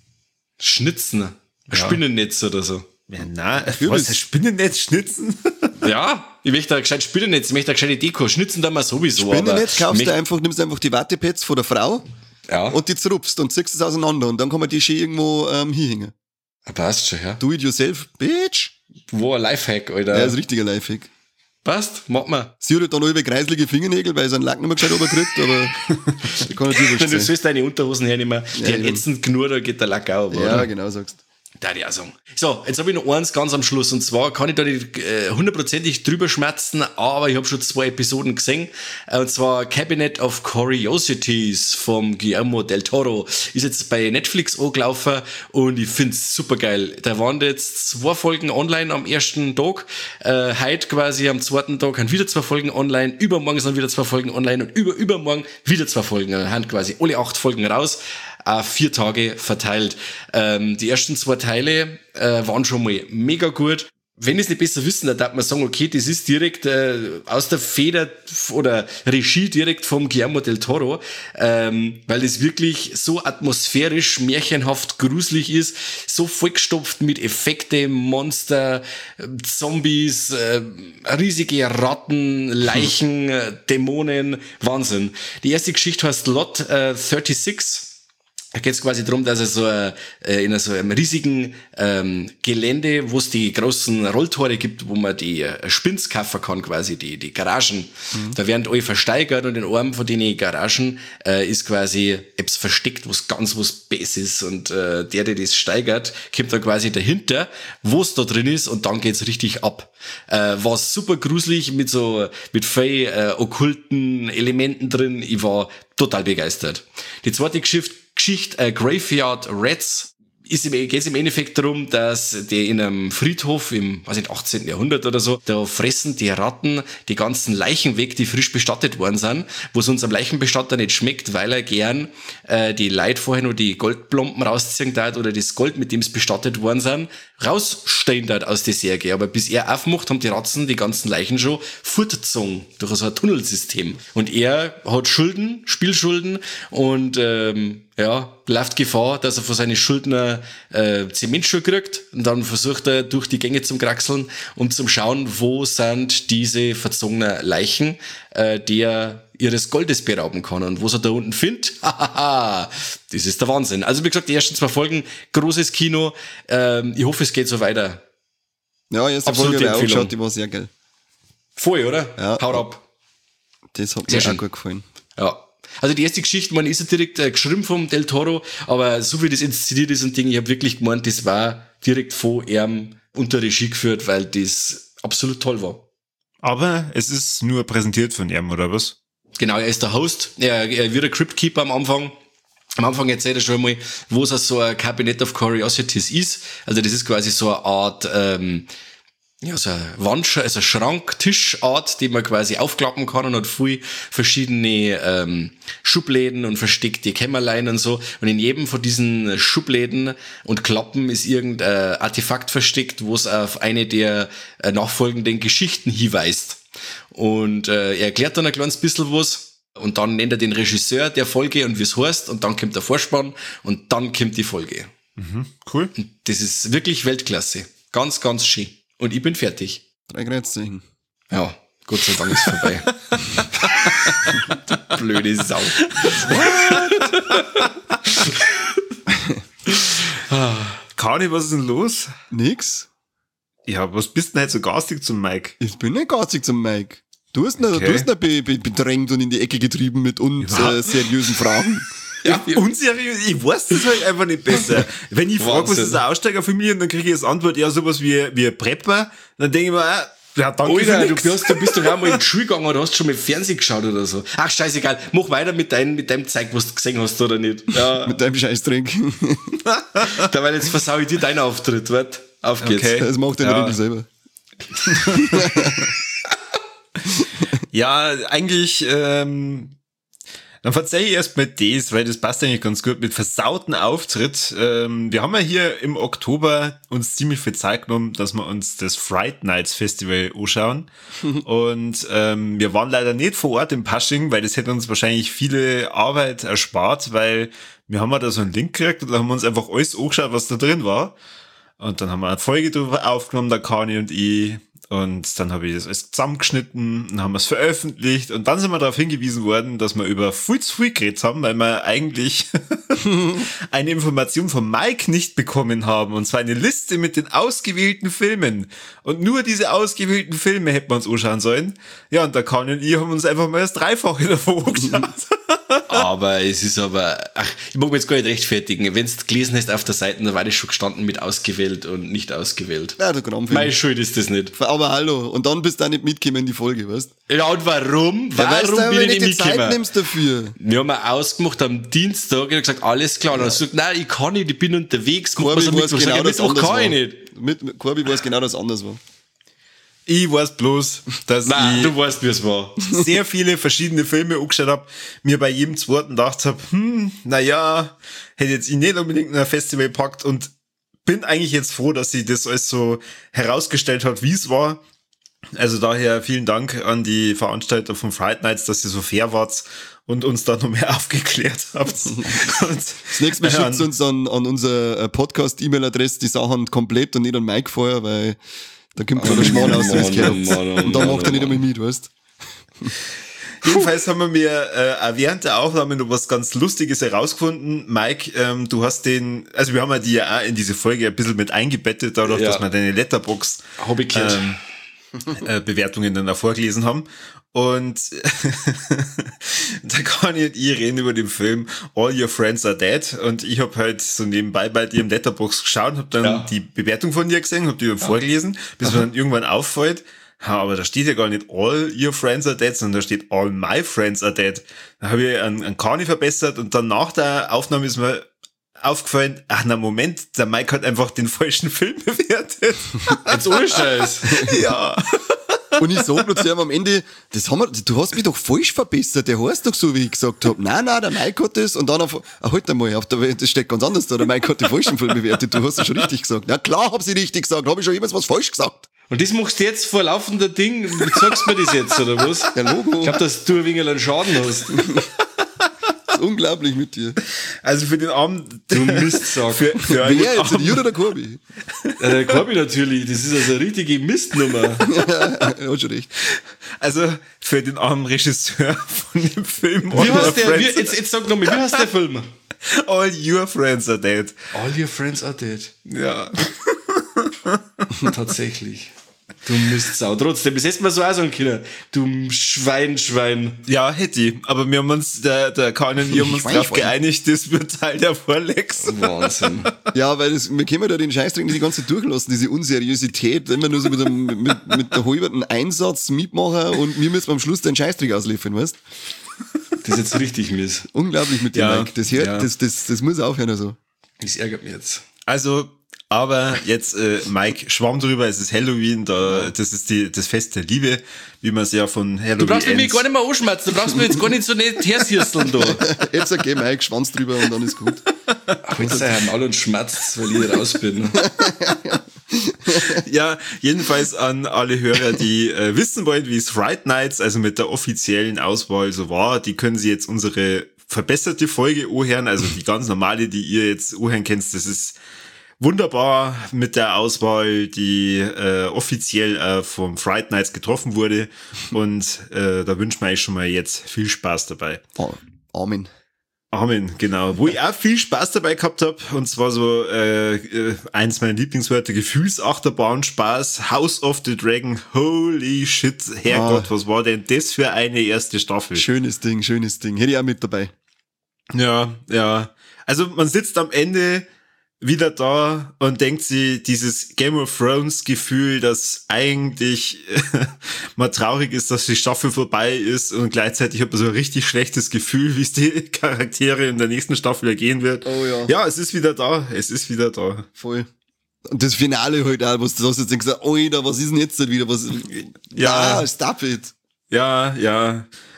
A: schnitzen. Ein
C: Ja.
A: Spinnennetz oder so.
C: Ja, nein, was, ein Spinnennetz schnitzen?
A: Ja, ich möchte ein gescheit Spinnennetz, ich möchte eine gescheite Deko. Schnitzen dann mal sowieso.
B: Spinnennetz
A: aber
B: kaufst
A: ich
B: du
A: möcht-
B: einfach, nimmst einfach die Wattepads von der Frau
A: Ja,
B: und die zerrupfst und ziehst es auseinander und dann kann man die schön irgendwo ähm, hinhängen.
A: passt schon, ja.
B: Do it yourself, bitch.
A: Wo ein Lifehack,
B: Ja,
A: Alter.
B: das ist ein richtiger Lifehack.
A: Passt, mach mal.
B: Sie hat halt dann alle kreislige Fingernägel, weil sie einen Lack nicht mehr gescheit runterkriegt, aber ich kann natürlich
A: Du
B: wurscht sein.
A: sollst deine Unterhosen hernehmen, die
B: Ja,
A: haben
B: eben.
A: ätzend genug, da geht der Lack auch,
B: Ja,
A: oder?
B: genau sagst.
A: Da die auch sagen. So, jetzt habe ich noch eins ganz am Schluss und zwar kann ich da nicht äh, hundertprozentig drüber schmerzen, aber ich habe schon zwei Episoden gesehen äh, und zwar Cabinet of Curiosities vom Guillermo del Toro ist jetzt bei Netflix angelaufen und ich find's super geil. Da waren jetzt zwei Folgen online am ersten Tag, äh, heute quasi am zweiten Tag haben wieder zwei Folgen online, übermorgen sind wieder zwei Folgen online und über übermorgen wieder zwei Folgen, dann haben quasi alle acht Folgen raus. Äh, vier Tage verteilt. Ähm, die ersten zwei Teile äh, waren schon mal mega gut. Wenn ich es nicht besser wissen, dann darf man sagen, okay, das ist direkt äh, aus der Feder oder Regie direkt vom Guillermo del Toro, ähm, weil das wirklich so atmosphärisch, märchenhaft, gruselig ist, so vollgestopft mit Effekte, Monster, äh, Zombies, äh, riesige Ratten, Leichen, äh, Dämonen, Wahnsinn. Die erste Geschichte heißt Lot äh, sechsunddreißig. Da geht es quasi darum, dass er so äh, in so einem riesigen ähm, Gelände, wo es die großen Rolltore gibt, wo man die äh, Spins kaufen kann, quasi die die Garagen. Mhm. Da werden alle versteigert und in einem von den Garagen äh, ist quasi etwas versteckt, was ganz was Bess ist und äh, der, der das steigert, kommt dann quasi dahinter, wo es da drin ist und dann geht's richtig ab. Äh, war super gruselig mit so mit viel äh, okkulten Elementen drin. Ich war total begeistert. Die zweite Geschichte Geschichte äh, Graveyard Rats ist im, geht's im Endeffekt darum, dass die in einem Friedhof im, weiß nicht, achtzehnten Jahrhundert oder so, da fressen die Ratten die ganzen Leichen weg, die frisch bestattet worden sind, wo es unserem Leichenbestatter nicht schmeckt, weil er gern äh, die Leute vorher nur die Goldplomben rausziehen darf oder das Gold, mit dem es bestattet worden sind, rausstehen darf aus der Särge. Aber bis er aufmacht, haben die Ratzen die ganzen Leichen schon fortgezogen durch so ein Tunnelsystem. Und er hat Schulden, Spielschulden und ähm, ja, läuft Gefahr, dass er von seinen Schuldner äh, Zementschuhe kriegt und dann versucht er durch die Gänge zum Kraxeln, um zu schauen, wo sind diese verzogenen Leichen, äh, die er ihres Goldes berauben kann und was er da unten findet. Hahaha, das ist der Wahnsinn. Also wie gesagt, die ersten zwei Folgen, großes Kino. Ähm, ich hoffe, es geht so weiter.
B: Ja, erste
A: Absolute
B: Folge habe ich auch
A: Empfehlung.
B: geschaut, die war sehr geil.
A: Voll, oder?
B: Ja.
A: Haut ab.
B: Das hat
A: Sehr
B: mir auch
A: schön.
B: gut gefallen.
A: Ja. Also die erste Geschichte, man ist ja direkt äh, geschrieben vom Del Toro, aber so wie das inszeniert ist und Ding, ich habe wirklich gemeint, das war direkt von ihm unter Regie geführt, weil das absolut toll war.
C: Aber es ist nur präsentiert von ihm, oder was?
A: Genau, er ist der Host, er, er wird ein Cryptkeeper am Anfang. Am Anfang erzählt er schon mal, wo es so ein Cabinet of Curiosities ist. Also das ist quasi so eine Art, ähm, ja, so ein Wand, also Schrank-Tischart, die man quasi aufklappen kann und hat viel verschiedene ähm, Schubläden und versteckte Kämmerlein und so. Und in jedem von diesen Schubläden und Klappen ist irgendein Artefakt versteckt, wo es auf eine der äh, nachfolgenden Geschichten hinweist. Und äh, er erklärt dann ein kleines bisschen was und dann nennt er den Regisseur der Folge und wie es heißt und dann kommt der Vorspann und dann kommt die Folge.
C: Mhm, cool.
A: Und das ist wirklich Weltklasse. Ganz, ganz schön. Und ich bin fertig.
B: Drei Kreuzzeichen.
A: Ja, Gott sei Dank ist vorbei. Du blöde Sau.
C: Kani, was ist denn los?
B: Nix.
C: Ja, was bist denn heute so garstig zum Mike?
B: Ich bin nicht garzig zum Mike. Du hast ihn,
C: Okay.
B: du hast ihn be, be, bedrängt und in die Ecke getrieben mit unseriösen Fragen.
C: Ja, unseriös, ich weiß das halt einfach nicht besser. Wenn ich frage, was
A: Wahnsinn.
C: ist eine Aussteigerfamilie, und dann kriege ich als Antwort eher sowas wie, wie ein Prepper, dann denke ich mir, ah, ja, danke
A: Alter,
C: für
A: du,
C: nix.
A: hast, du bist doch auch mal in die Schule gegangen oder hast schon mal Fernsehen geschaut oder so. Ach, scheißegal. Mach weiter mit deinem, mit deinem Zeug, was du gesehen hast oder nicht. Ja,
B: Mit deinem Scheißdrink.
A: weil jetzt versau ich dir deinen Auftritt. Wart, auf geht's.
C: Okay.
B: Das macht der
C: Ja.
B: Riedel selber.
C: Ja, eigentlich, ähm, Dann verzeih ich erstmal das, weil das passt eigentlich ganz gut mit versauten Auftritt. Ähm, wir haben ja hier im Oktober uns ziemlich viel Zeit genommen, dass wir uns das Fright Nights Festival anschauen. Und ähm, wir waren leider nicht vor Ort im Pasching, weil das hätte uns wahrscheinlich viele Arbeit erspart, weil wir haben ja da so einen Link gekriegt und da haben wir uns einfach alles angeschaut, was da drin war. Und dann haben wir eine Folge drüber aufgenommen, der Kani und ich. Und dann habe ich das alles zusammengeschnitten und haben es veröffentlicht. Und dann sind wir darauf hingewiesen worden, dass wir über viel zu viel geredet haben, weil wir eigentlich eine Information von Mike nicht bekommen haben. Und zwar eine Liste mit den ausgewählten Filmen. Und nur diese ausgewählten Filme hätten wir uns anschauen sollen. Ja, und der Kani und ich haben uns einfach mal das Dreifache davon angeschaut.
A: Aber es ist aber, ach, ich mag mich jetzt gar nicht rechtfertigen. Wenn du gelesen hast auf der Seite, dann war das schon gestanden mit ausgewählt und nicht ausgewählt.
B: Ja, der Gramm.
A: Meine Schuld ist das nicht.
B: Aber hallo, und dann bist du auch nicht mitgekommen in die Folge, weißt du?
A: Ja, und warum?
B: Ja,
A: Warum
B: weißt du,
A: bin
B: wenn
A: ich
B: du
A: nicht
B: die Zeit
A: mitgekommen?
B: nimmst dafür.
A: Wir haben ausgemacht am Dienstag und er hat gesagt, alles klar. Und dann hat er gesagt, nein, ich kann nicht, ich bin unterwegs.
B: Corby
A: Mach was
B: weiß
A: am Mittwoch.
B: genau,
A: Sag
B: dass
A: ich, Mittwoch
B: anders
A: kann
B: war.
A: ich nicht.
B: Mit, mit Corby weiß genau, dass anders war.
C: Ich weiß bloß, dass
A: Nein,
C: ich
A: du weißt, wie es war.
C: sehr viele verschiedene Filme angeschaut habe, mir bei jedem zweiten gedacht habe, hm, naja, hätte jetzt ich nicht unbedingt in ein Festival gepackt und bin eigentlich jetzt froh, dass sie das alles so herausgestellt hat, wie es war. Also daher vielen Dank an die Veranstalter von Fright Nights, dass ihr so fair wart und uns da noch mehr aufgeklärt habt. Und,
B: Das nächste Mal schickt uns an, an unsere Podcast-E-Mail-Adresse die Sachen komplett und nicht an Mike vorher, weil da kommt so der Schmarrn aus, wie es gehört. Und dann macht er nicht einmal mit, weißt du?
C: Jedenfalls haben wir mir äh, auch während der Aufnahme noch was ganz Lustiges herausgefunden. Mike, ähm, du hast den, also wir haben ja die ja auch in diese Folge ein bisschen mit eingebettet, dadurch,
A: Ja.
C: dass wir deine Letterbox
A: Hab ich gehört.
C: ähm, äh, Bewertungen dann auch vorgelesen haben. Und da kann ich und ich reden über den Film All Your Friends Are Dead. Und ich habe halt so nebenbei bei dir im Letterbox geschaut, habe dann
A: Ja.
C: die Bewertung von dir gesehen, habe die dann vorgelesen, bis mir dann irgendwann auffällt, ha, aber da steht ja gar nicht All Your Friends Are Dead, sondern da steht All My Friends Are Dead. Da habe ich einen, einen Kani verbessert und dann nach der Aufnahme ist mir aufgefallen, ach na Moment, der Mike hat einfach den falschen Film bewertet.
A: Jetzt ohne Scheiß.
C: Ja.
B: Und ich sag noch zu ihm am Ende, das haben wir, du hast mich doch falsch verbessert, der heißt doch so, wie ich gesagt habe. Nein, nein, der Mike hat das, und dann auf, ah, halt einmal, auf der, das steht ganz anders da, der Mike hat den falschen Film bewertet, du hast es schon richtig gesagt. Ja klar, hab ich richtig gesagt, habe ich schon jemals was falsch gesagt.
A: Und das machst du jetzt vor laufender Ding? Sagst du mir das jetzt, oder was?
B: Ja, Logo.
A: Ich glaube, dass du ein wenig einen Schaden hast.
B: Das ist unglaublich mit dir.
C: Also für den armen,
A: Du Mistsack.
C: für, für
B: Wer
C: einen
B: jetzt,
C: armen,
B: die oder der Corby?
A: Ja, der Korbi natürlich, das ist also eine richtige Mistnummer.
B: Er hat schon recht.
C: also für den armen Regisseur von dem Film
A: Wie
C: All Your
A: heißt der, wie,
C: Friends,
A: jetzt, jetzt sag nochmal, wie heißt der Film?
C: All Your Friends Are Dead.
A: All Your Friends Are Dead.
C: Ja.
A: Tatsächlich. Du Mistsau. Trotzdem, das hättest du mir so auch sagen können. Du Schwein, Schwein.
C: Ja, hätte ich. Aber wir haben uns, der, der Kahn und ich haben uns
B: Schwein,
C: darauf
B: Schwein.
C: geeinigt, das wird Teil der Vorlex.
A: Wahnsinn.
B: Ja, weil das, wir können da den Scheißdreck nicht die ganze Zeit durchlassen, diese Unseriosität, immer nur so mit, einem, mit, mit der halberten Einsatz mitmachen und wir müssen am Schluss den Scheißdreck ausliefern, weißt?
A: Das ist jetzt richtig mies.
B: Unglaublich mit dir,
C: Ja,
B: Mike. Das, hört,
C: ja.
B: das, das, das muss aufhören, also.
A: Das ärgert mich jetzt.
C: Also, aber jetzt, äh, Mike, schwamm drüber, es ist Halloween, da, das ist die, das Fest der Liebe, wie man es ja von Halloween
A: Du brauchst mich
C: Ends-
A: gar nicht mehr anschmerzen. Du brauchst mich jetzt gar nicht so nicht hersiersteln da.
B: Jetzt okay, Mike, Schwanz drüber und dann ist gut.
A: Heute sei Herrn alle und schmerzt, weil ich raus bin.
C: Ja, jedenfalls an alle Hörer, die äh, wissen wollen, wie es Fright Nights, also mit der offiziellen Auswahl so war, die können sie jetzt unsere verbesserte Folge anhören, also die ganz normale, die ihr jetzt anhören könnt, das ist wunderbar mit der Auswahl, die äh, offiziell äh, vom Fright Nights getroffen wurde und äh, da wünschen wir euch schon mal jetzt viel Spaß dabei.
B: Oh, Amen.
C: Amen, genau. Wo ich auch viel Spaß dabei gehabt habe, und zwar so äh, äh, eins meiner Lieblingswörter, Gefühlsachterbahn, Spaß, House of the Dragon, holy shit, Herrgott,
B: Ah.
C: was war denn das für eine erste Staffel?
B: Schönes Ding, schönes Ding. Hätte ich auch mit dabei.
C: Ja, ja. Also man sitzt am Ende wieder da und denkt sich dieses Game of Thrones Gefühl, dass eigentlich äh, mal traurig ist, dass die Staffel vorbei ist und gleichzeitig hat man so ein richtig schlechtes Gefühl, wie es die Charaktere in der nächsten Staffel ergehen wird.
B: Oh ja.
C: Ja, es ist wieder da, es ist wieder da.
B: Voll. Und das Finale halt auch, was du hast jetzt gesagt, Alter, was ist denn jetzt wieder? Was,
C: Ja.
B: Ah, stop it.
C: Ja, ja.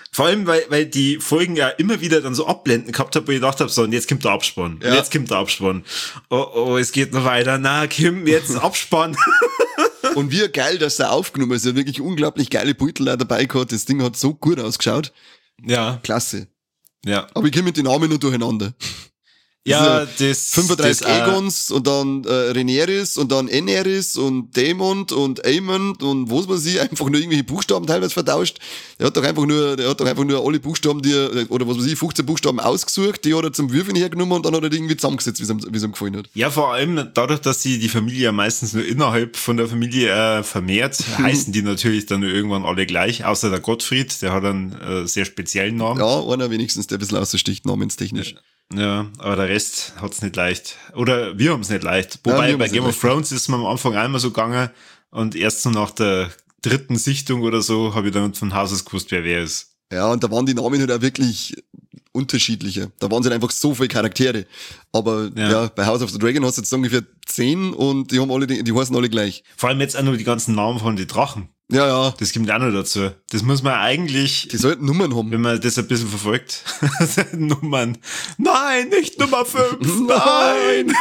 C: Vor allem, weil, weil die Folgen ja immer wieder dann so Abblenden gehabt habe, wo ich gedacht habe, so, und jetzt kommt der Abspann.
B: Ja.
C: Und jetzt kommt der Abspann. Oh, oh, es geht noch weiter. Na, Kim, jetzt Abspann.
B: Und wie geil, dass der aufgenommen ist. Er hat wirklich unglaublich geile Beutel da dabei gehabt. Das Ding hat so gut ausgeschaut.
C: Ja.
B: Klasse.
C: Ja.
B: Aber ich komme mit den Namen nur durcheinander.
C: Ja, das...
B: fünfunddreißig
C: das, äh,
B: Aegons und dann äh, Rhaenyra's und dann Aenerys und Daemon und Aemon und was weiß ich, einfach nur irgendwelche Buchstaben teilweise vertauscht. Der hat doch einfach nur, der hat doch einfach nur alle Buchstaben, die er, oder was weiß ich, fünfzehn Buchstaben ausgesucht, die hat er zum Würfeln hergenommen und dann hat er die irgendwie zusammengesetzt, wie es ihm, wie es ihm gefallen hat.
C: Ja, vor allem dadurch, dass sie die Familie ja meistens nur innerhalb von der Familie äh, vermehrt, heißen die natürlich dann nur irgendwann alle gleich, außer der Gottfried, der hat einen äh, sehr speziellen Namen.
B: Ja, einer wenigstens, der ein bisschen außersticht, namenstechnisch.
C: Ja, aber der Rest hat's nicht leicht. Oder wir haben's nicht leicht.
B: Ja,
C: Wobei
B: wir
C: bei
B: haben's
C: Game
B: nicht
C: of Thrones ist man am Anfang einmal so gegangen und erst so nach der dritten Sichtung oder so habe ich dann von Haus aus gewusst, wer wer ist.
B: Ja, und da waren die Namen halt auch wirklich unterschiedliche. Da waren halt einfach so viele Charaktere. Aber ja,
C: Ja.
B: bei House of the Dragon hast du jetzt ungefähr zehn und die haben alle, die, die heißen alle gleich.
C: Vor allem jetzt auch nur die ganzen Namen von den Drachen.
B: Ja, ja.
C: Das kommt auch noch dazu. Das muss man eigentlich,
B: Die sollten Nummern haben.
C: wenn man das ein bisschen verfolgt, Nummern. Nein, nicht Nummer fünf. Nein.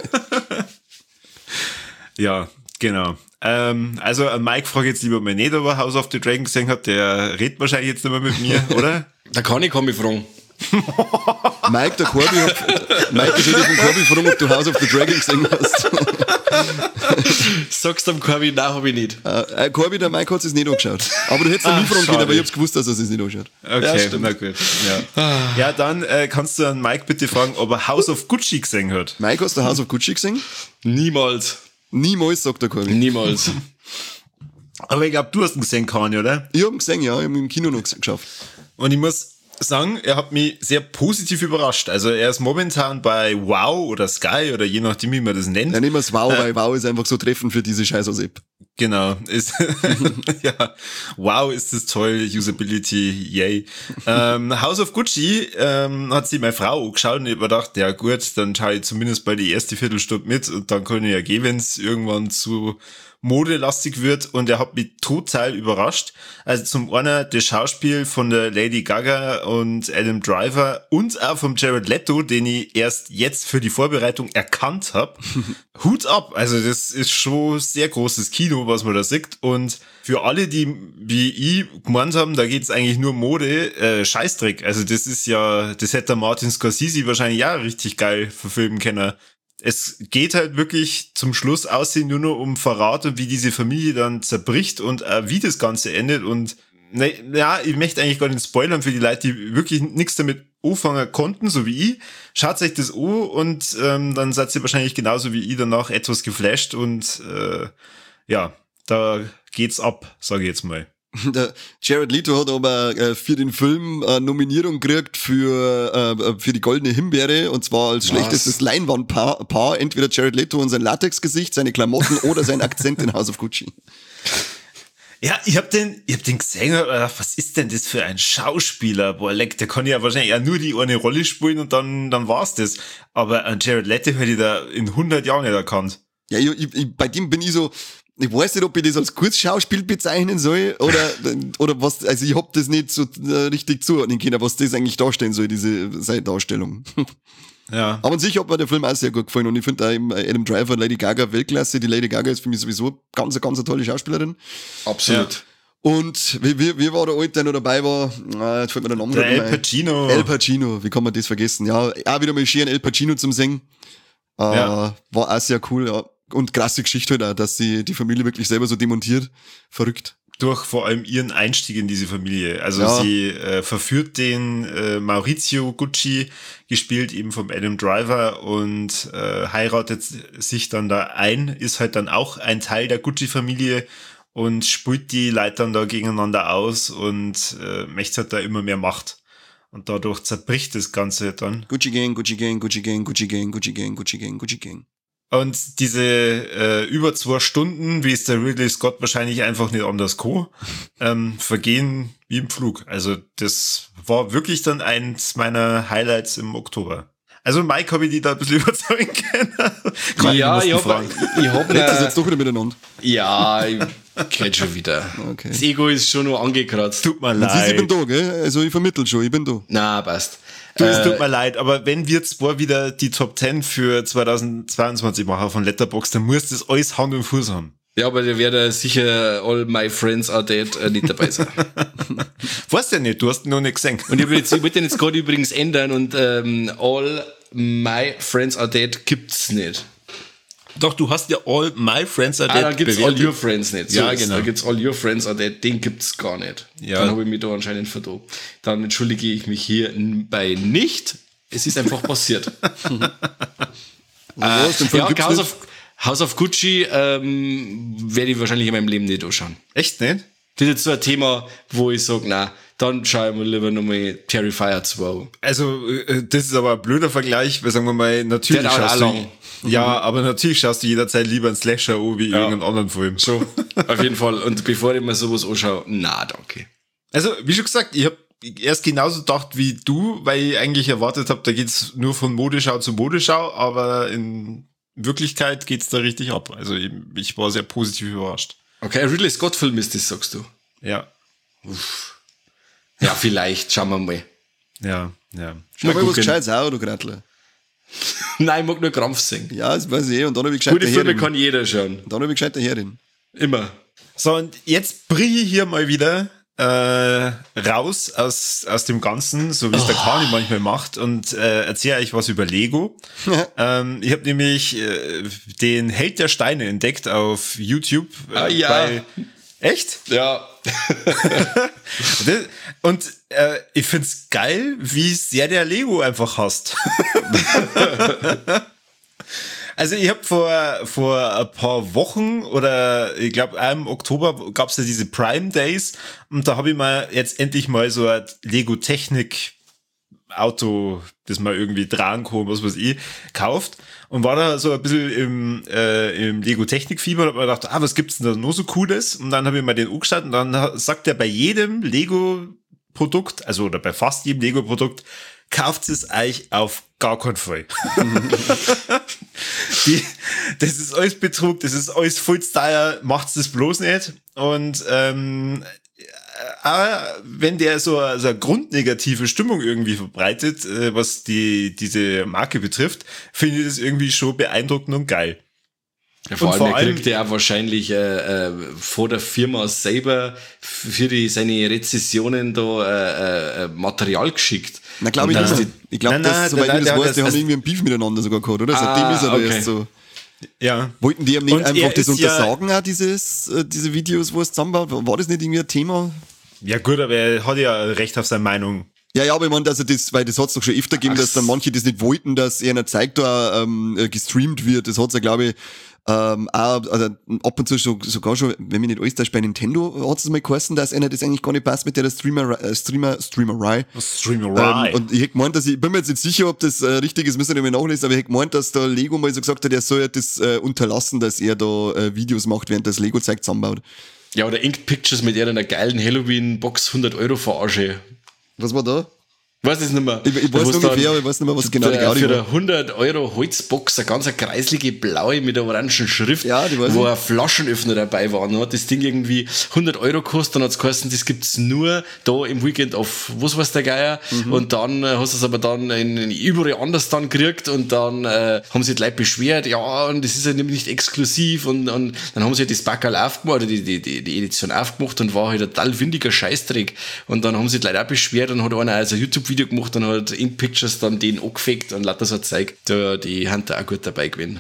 C: Ja, genau. Ähm, also an Mike frage ich jetzt lieber mal nicht, ob er House of the Dragon gesehen hat. Der redet wahrscheinlich jetzt nicht mehr mit mir, oder?
A: Da kann ich, kann mich fragen.
B: Mike, der Corby hat, Mike, ich hätte von Corby fragen, ob du House of the Dragon gesehen hast.
A: Sagst du am Corby, nein, hab ich nicht.
B: Äh, Corby, der Mike hat es nicht angeschaut. Aber du hättest ihn
C: Ah,
B: nie fragen können,
C: schade.
B: aber ich hab's gewusst, dass er es nicht anschaut.
C: Okay,
A: Ja, stimmt.
C: na gut. Ja, ja dann äh, kannst du an Mike bitte fragen, ob er House of Gucci gesehen hat.
B: Mike, hast du House of Gucci gesehen?
A: Niemals.
B: Niemals, sagt der Corby.
A: Niemals.
C: Aber ich glaube, du hast ihn gesehen, Kanye, oder?
B: Ich hab ihn gesehen, ja, ich hab ihn im Kino noch geschafft.
C: Und ich muss sagen, er hat mich sehr positiv überrascht. Also er ist momentan bei Wow oder Sky oder je nachdem, wie man das nennt.
B: Ja, nehmen wir es Wow, weil Wow ist einfach so treffend für diese scheiß App.
C: Genau, ist ja, wow, ist das toll, Usability, yay. Ähm, House of Gucci ähm, hat sich meine Frau angeschaut und ich hab mir gedacht, ja gut, dann schaue ich zumindest bei die erste Viertelstunde mit und dann kann ich ja gehen, wenn es irgendwann zu modelastig wird, und er hat mich total überrascht. Also zum einen das Schauspiel von der Lady Gaga und Adam Driver und auch vom Jared Leto, den ich erst jetzt für die Vorbereitung erkannt habe. Hut ab, also das ist schon sehr großes Kino, was man da sieht, und für alle, die wie ich gemeint haben, da geht's eigentlich nur um Mode, äh, Scheißdreck. Also das ist ja, das hätte der Martin Scorsese wahrscheinlich ja richtig geil verfilmen können. Es geht halt wirklich zum Schluss aussehen nur noch um Verrat und wie diese Familie dann zerbricht und äh, wie das Ganze endet. Und ne, ja, ich möchte eigentlich gar nicht spoilern für die Leute, die wirklich nichts damit anfangen konnten, so wie ich. Schaut euch das an und ähm, dann seid ihr wahrscheinlich genauso wie ich danach etwas geflasht und äh, ja, da geht's ab, sage ich jetzt mal.
B: Der Jared Leto hat aber äh, für den Film eine Nominierung gekriegt für, äh, für die Goldene Himbeere, und zwar als
A: Was?
B: schlechtestes Leinwandpaar. Paar, entweder Jared Leto und sein Latexgesicht, seine Klamotten oder sein Akzent in House of Gucci.
C: Ja, ich hab den, ich hab den gesehen und gedacht, was ist denn das für ein Schauspieler? Boah, leck, der kann ja wahrscheinlich ja nur die eine Rolle spielen und dann, dann war's das. Aber an Jared Leto hätte ich da in hundert Jahren nicht erkannt.
B: Ja, ich, ich, ich, bei dem bin ich so, ich weiß nicht, ob ich das als Kurzschauspiel bezeichnen soll oder, oder was, also ich hab das nicht so äh, richtig zuordnen können, was das eigentlich darstellen soll, diese seine Darstellung.
C: Ja.
B: Aber an sich hat mir der Film auch sehr gut gefallen, und ich finde da eben Adam Driver und Lady Gaga Weltklasse. Die Lady Gaga ist für mich sowieso ganz, ganz eine tolle Schauspielerin.
A: Absolut.
B: Und wie, wie, wie war der Alte, der noch dabei war? Ah, jetzt fällt mir der Name
C: Der
B: nicht
C: El
B: ein.
C: Pacino.
B: El Pacino, wie kann man das vergessen? Ja, auch wieder mal schön El Pacino zum Singen. Äh,
C: Ja.
B: War auch sehr cool, ja. Und krasse Geschichte halt auch, dass sie die Familie wirklich selber so demontiert. Verrückt.
C: Durch vor allem ihren Einstieg in diese Familie. Also
B: Ja.
C: sie äh, verführt den äh, Maurizio Gucci, gespielt eben vom Adam Driver, und äh, heiratet sich dann da ein, ist halt dann auch ein Teil der Gucci-Familie und spielt die Leute dann da gegeneinander aus und äh, möchte halt da immer mehr Macht. Und dadurch zerbricht das Ganze dann.
B: Gucci Gang, Gucci Gang, Gucci Gang, Gucci Gang, Gucci Gang, Gucci Gang, Gucci Gang.
C: Und diese äh, über zwei Stunden, wie es der Ridley Scott wahrscheinlich einfach nicht anders kann, ähm, vergehen wie im Flug. Also das war wirklich dann eins meiner Highlights im Oktober. Also Mike habe ich die da ein bisschen überzeugen können.
A: Ja, ich hab, ich hab
B: Redet das
A: ne,
B: jetzt doch wieder miteinander?
A: ja, ich kenn schon wieder.
B: Okay.
A: Das Ego ist schon noch angekratzt.
C: Tut mir
B: Man sieht, ich bin
C: leid.
B: da, gell? Also ich vermittel schon, ich bin da.
A: Na, passt.
C: Du, es tut mir leid, aber wenn wir zwar wieder die Top zehn für zweitausendzweiundzwanzig machen von Letterboxd, dann muss das alles Hand und Fuß haben.
A: Ja, aber der wird sicher All My Friends Are Dead äh, nicht dabei sein.
C: Weißt du ja nicht, du hast ihn noch nicht gesehen.
A: Und ich, jetzt, ich wollte den jetzt gerade übrigens ändern und ähm, All My Friends Are Dead gibt's nicht.
C: Doch, du hast ja All My Friends Are
A: Ah,
C: Dead
A: dann gibt's
C: bewertet.
A: All Your Friends nicht. So
C: Ja,
A: ist,
C: genau.
A: Da gibt's All Your Friends Are Dead, den gibt's gar nicht.
C: Ja.
A: Dann habe ich mich da anscheinend vertan. Dann entschuldige ich mich hierbei nicht. Es ist einfach passiert.
B: Was, den Film
A: Ja,
B: gibt's
A: House
B: nicht?
A: of, House of Gucci ähm, werde ich wahrscheinlich in meinem Leben nicht anschauen.
C: Echt nicht?
A: Das ist jetzt so ein Thema, wo ich sage, na, dann schaue ich mir lieber nochmal Terrifier zwei.
C: Also, äh, das ist aber ein blöder Vergleich, weil sagen wir mal, natürlich
A: Der dauert
C: schaust
A: auch
C: du,
A: lang.
C: ja, aber natürlich schaust du jederzeit lieber einen Slasher an, wie irgendeinen anderen Film.
A: So, auf jeden Fall. Und bevor ich mir sowas anschaue, na, danke.
C: Also, wie schon gesagt, ich habe erst genauso gedacht wie du, weil ich eigentlich erwartet habe, da geht's nur von Modeschau zu Modeschau, aber in Wirklichkeit geht's da richtig ab. Also, ich, ich war sehr positiv überrascht.
A: Okay, ein Ridley Scott-Film ist das, sagst du.
C: Ja,
A: Ja, vielleicht, schauen wir mal.
C: ja, ja.
B: Schau mal, was
A: gucken.
B: Gescheites auch, du Gratler.
A: Nein, ich mag nur Krampf singen.
B: Ja, das weiß ich eh. Und dann habe ich gescheit
A: Gute
B: der
A: Filme
B: Herrin.
A: kann jeder schauen.
B: Dann habe ich gescheit der Herrin.
A: Immer.
C: So, und jetzt brich ich hier mal wieder äh, raus aus, aus dem Ganzen, so wie es der Kani manchmal macht, und äh, erzähle euch was über Lego. ähm, ich habe nämlich äh, den Held der Steine entdeckt auf YouTube. Äh,
A: Ah, ja.
C: bei, echt?
A: Ja.
C: Das, und äh, ich find's geil, wie sehr der Lego einfach hasst. Also ich habe vor vor ein paar Wochen oder ich glaube im Oktober gab's ja diese Prime Days und da habe ich mal jetzt endlich mal so ein Lego Technik Auto, das man irgendwie tragen kann, was weiß ich, kauft und war da so ein bisschen im, äh, im Lego Technik Fieber und hab mir gedacht, ah, was gibt's denn da noch so Cooles? Und dann habe ich mal den angeschaut und dann sagt er bei jedem Lego Produkt, also oder bei fast jedem Lego Produkt, kauft es euch auf gar keinen Fall. Die, das ist alles Betrug, das ist alles voll teuer, macht's das bloß nicht. Und ähm, aber wenn der so, eine- so eine grundnegative Stimmung irgendwie verbreitet, äh, was die diese Marke betrifft, finde ich das irgendwie schon beeindruckend und geil.
A: Ja, vor
C: Und
A: allem,
C: vor
A: er
C: allem-
A: kriegt ja auch wahrscheinlich äh, äh, von der Firma selber für die, seine Rezessionen da äh, äh, Material geschickt.
B: Na, glaube ich
A: Und dann-
B: nicht. Ich glaube,
C: Nein, nein,
B: dass, soweit
C: nein,
B: ich das
C: nein,
B: weiß,
C: das-
B: die haben
C: das-
B: irgendwie einen Beef miteinander sogar gehabt, oder? Seitdem
A: Ah,
B: ist er da
A: okay.
B: erst so.
C: Ja.
B: Wollten die ihm nicht
C: Und er
B: einfach das
C: ist ja-
B: untersagen, auch dieses, äh, diese Videos, wo es zusammenbaut? War das nicht irgendwie ein Thema?
C: Ja gut, aber er hat ja Recht auf seine Meinung.
B: Ja, ja, aber ich meine, dass er das, weil das hat's doch schon öfter gegeben,
A: Ach,
B: dass dann manche das nicht wollten, dass er einer zeigt, da ähm, äh, gestreamt wird. Das hat's ja, glaube ich, ähm, auch, also ab und zu schon, sogar schon, wenn mich nicht alles täuscht, bei Nintendo hat's mal geheißen, dass einer das eigentlich gar nicht passt mit der Streamer, äh, Streamer, Streamerei.
C: Streamerei.
B: Ähm, und ich hätte gemeint, dass ich, ich bin mir jetzt nicht sicher, ob das äh, richtig ist, müssen wir nicht mehr nachlesen, aber ich hätte gemeint, dass der Lego mal so gesagt hat, er soll ja das äh, unterlassen, dass er da äh, Videos macht, während das Lego zeigt, zusammenbaut.
A: Ja, oder Inked Pictures mit einer geilen Halloween-Box hundert Euro verarsche.
B: Was war da?
A: Weiß es nicht mehr.
B: Ich, ich weiß
A: Wo es
B: ungefähr,
A: dann
B: aber ich weiß nicht mehr, was genau die
A: für,
B: Gaudi
A: für
B: war.
A: eine hundert Euro Holzbox, eine ganz kreislige blaue mit einer orangen Schrift,
B: Ja, die weiß
A: wo
B: ich.
A: ein Flaschenöffner dabei war. Dann hat das Ding irgendwie hundert Euro gekostet, dann hat es geheißen, das gibt's nur da im Weekend auf was weiß der Geier.
B: Mhm.
A: Und dann äh, hast du es aber dann in, in überall anders dann gekriegt und dann äh, haben sich die Leute beschwert, ja, und das ist ja nämlich nicht exklusiv und, und dann haben sie halt das Backerl aufgemacht, oder die, die, die, die Edition aufgemacht und war halt ein total windiger Scheißdreck. Und dann haben sich die Leute auch beschwert und hat einer also ein YouTube-Video gemacht und hat in Pictures dann den angefegt und lauter so zeigt, da, die haben da auch gut dabei gewesen.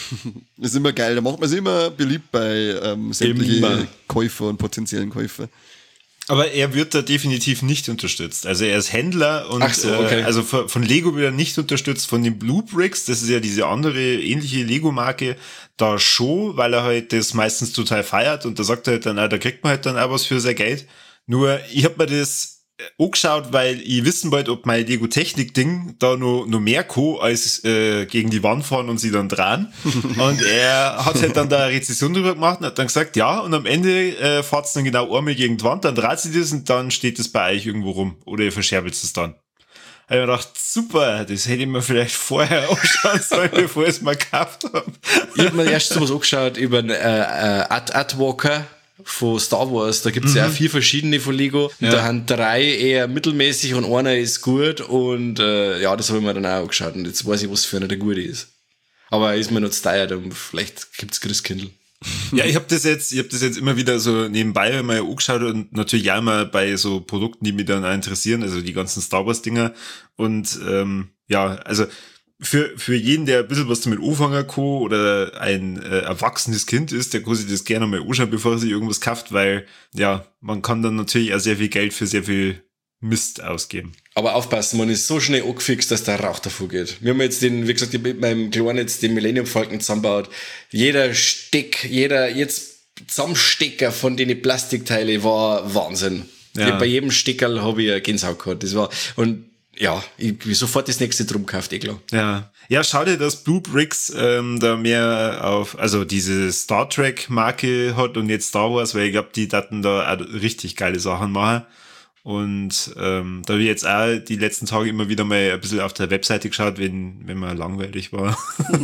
B: Das ist immer geil, da macht man es immer beliebt bei ähm, sämtlichen
A: Immer.
B: Käufer und potenziellen Käufer.
C: Aber er wird da definitiv nicht unterstützt. Also er ist Händler und
A: Ach so, okay.
C: äh, also von, von Lego wird er nicht unterstützt, von den Blue Bricks, das ist ja diese andere ähnliche Lego-Marke, da schon, weil er halt das meistens total feiert und da sagt er halt dann, auch, da kriegt man halt dann auch was für sein Geld. Nur ich habe mir das angeschaut, weil ich wissen wollte, ob mein Lego-Technik-Ding da noch, noch mehr kann, als äh, gegen die Wand fahren und sie dann dran. Und er hat halt dann da eine Rezession drüber gemacht und hat dann gesagt, ja, und am Ende äh, fahrt's dann genau einmal gegen die Wand, dann dreht sie das und dann steht das bei euch irgendwo rum. Oder ihr verscherbelt es dann. habe ich mir gedacht, super, das hätte ich mir vielleicht vorher anschauen sollen, bevor ich es mal gekauft habe.
A: Ich habe mir erst sowas angeschaut über einen äh, äh, Ad Adwalker von Star Wars. Da gibt's mhm. ja auch vier verschiedene von Lego. Und ja. Da haben drei eher mittelmäßig und einer ist gut. Und äh, ja, das habe ich mir dann auch angeschaut. Und jetzt weiß ich, was für einer der gute ist. Aber ist mir noch zu teuer, und vielleicht gibt's Christkindl.
C: Ja, ich habe das jetzt, ich habe das jetzt immer wieder so nebenbei mal angeschaut und natürlich auch mal bei so Produkten, die mich dann auch interessieren, also die ganzen Star Wars Dinger. Und ähm, ja, also für für jeden, der ein bisschen was damit anfangen kann oder ein äh, erwachsenes Kind ist, der kann sich das gerne mal anschauen, bevor er sich irgendwas kauft, weil ja, man kann dann natürlich auch sehr viel Geld für sehr viel Mist ausgeben.
A: Aber aufpassen, man ist so schnell angefixt, dass der Rauch davor geht. Wir haben jetzt den, wie gesagt, ich mit meinem Kleinen jetzt den Millennium Falcon zusammengebaut. Jeder Steck, jeder jetzt Zusammenstecker von den Plastikteile war Wahnsinn. Ja. Ich, bei jedem Steckerl habe ich eine Gänsehaut gehabt. Das war, und ja, ich will sofort das nächste drum gekauft, eh klar.
C: Ja. Ja, schade, dass Blue Bricks ähm, da mehr auf, also diese Star Trek Marke hat und jetzt Star Wars, weil ich glaube, die daten da auch richtig geile Sachen machen. Und ähm, da habe ich jetzt auch die letzten Tage immer wieder mal ein bisschen auf der Webseite geschaut, wenn, wenn man langweilig war.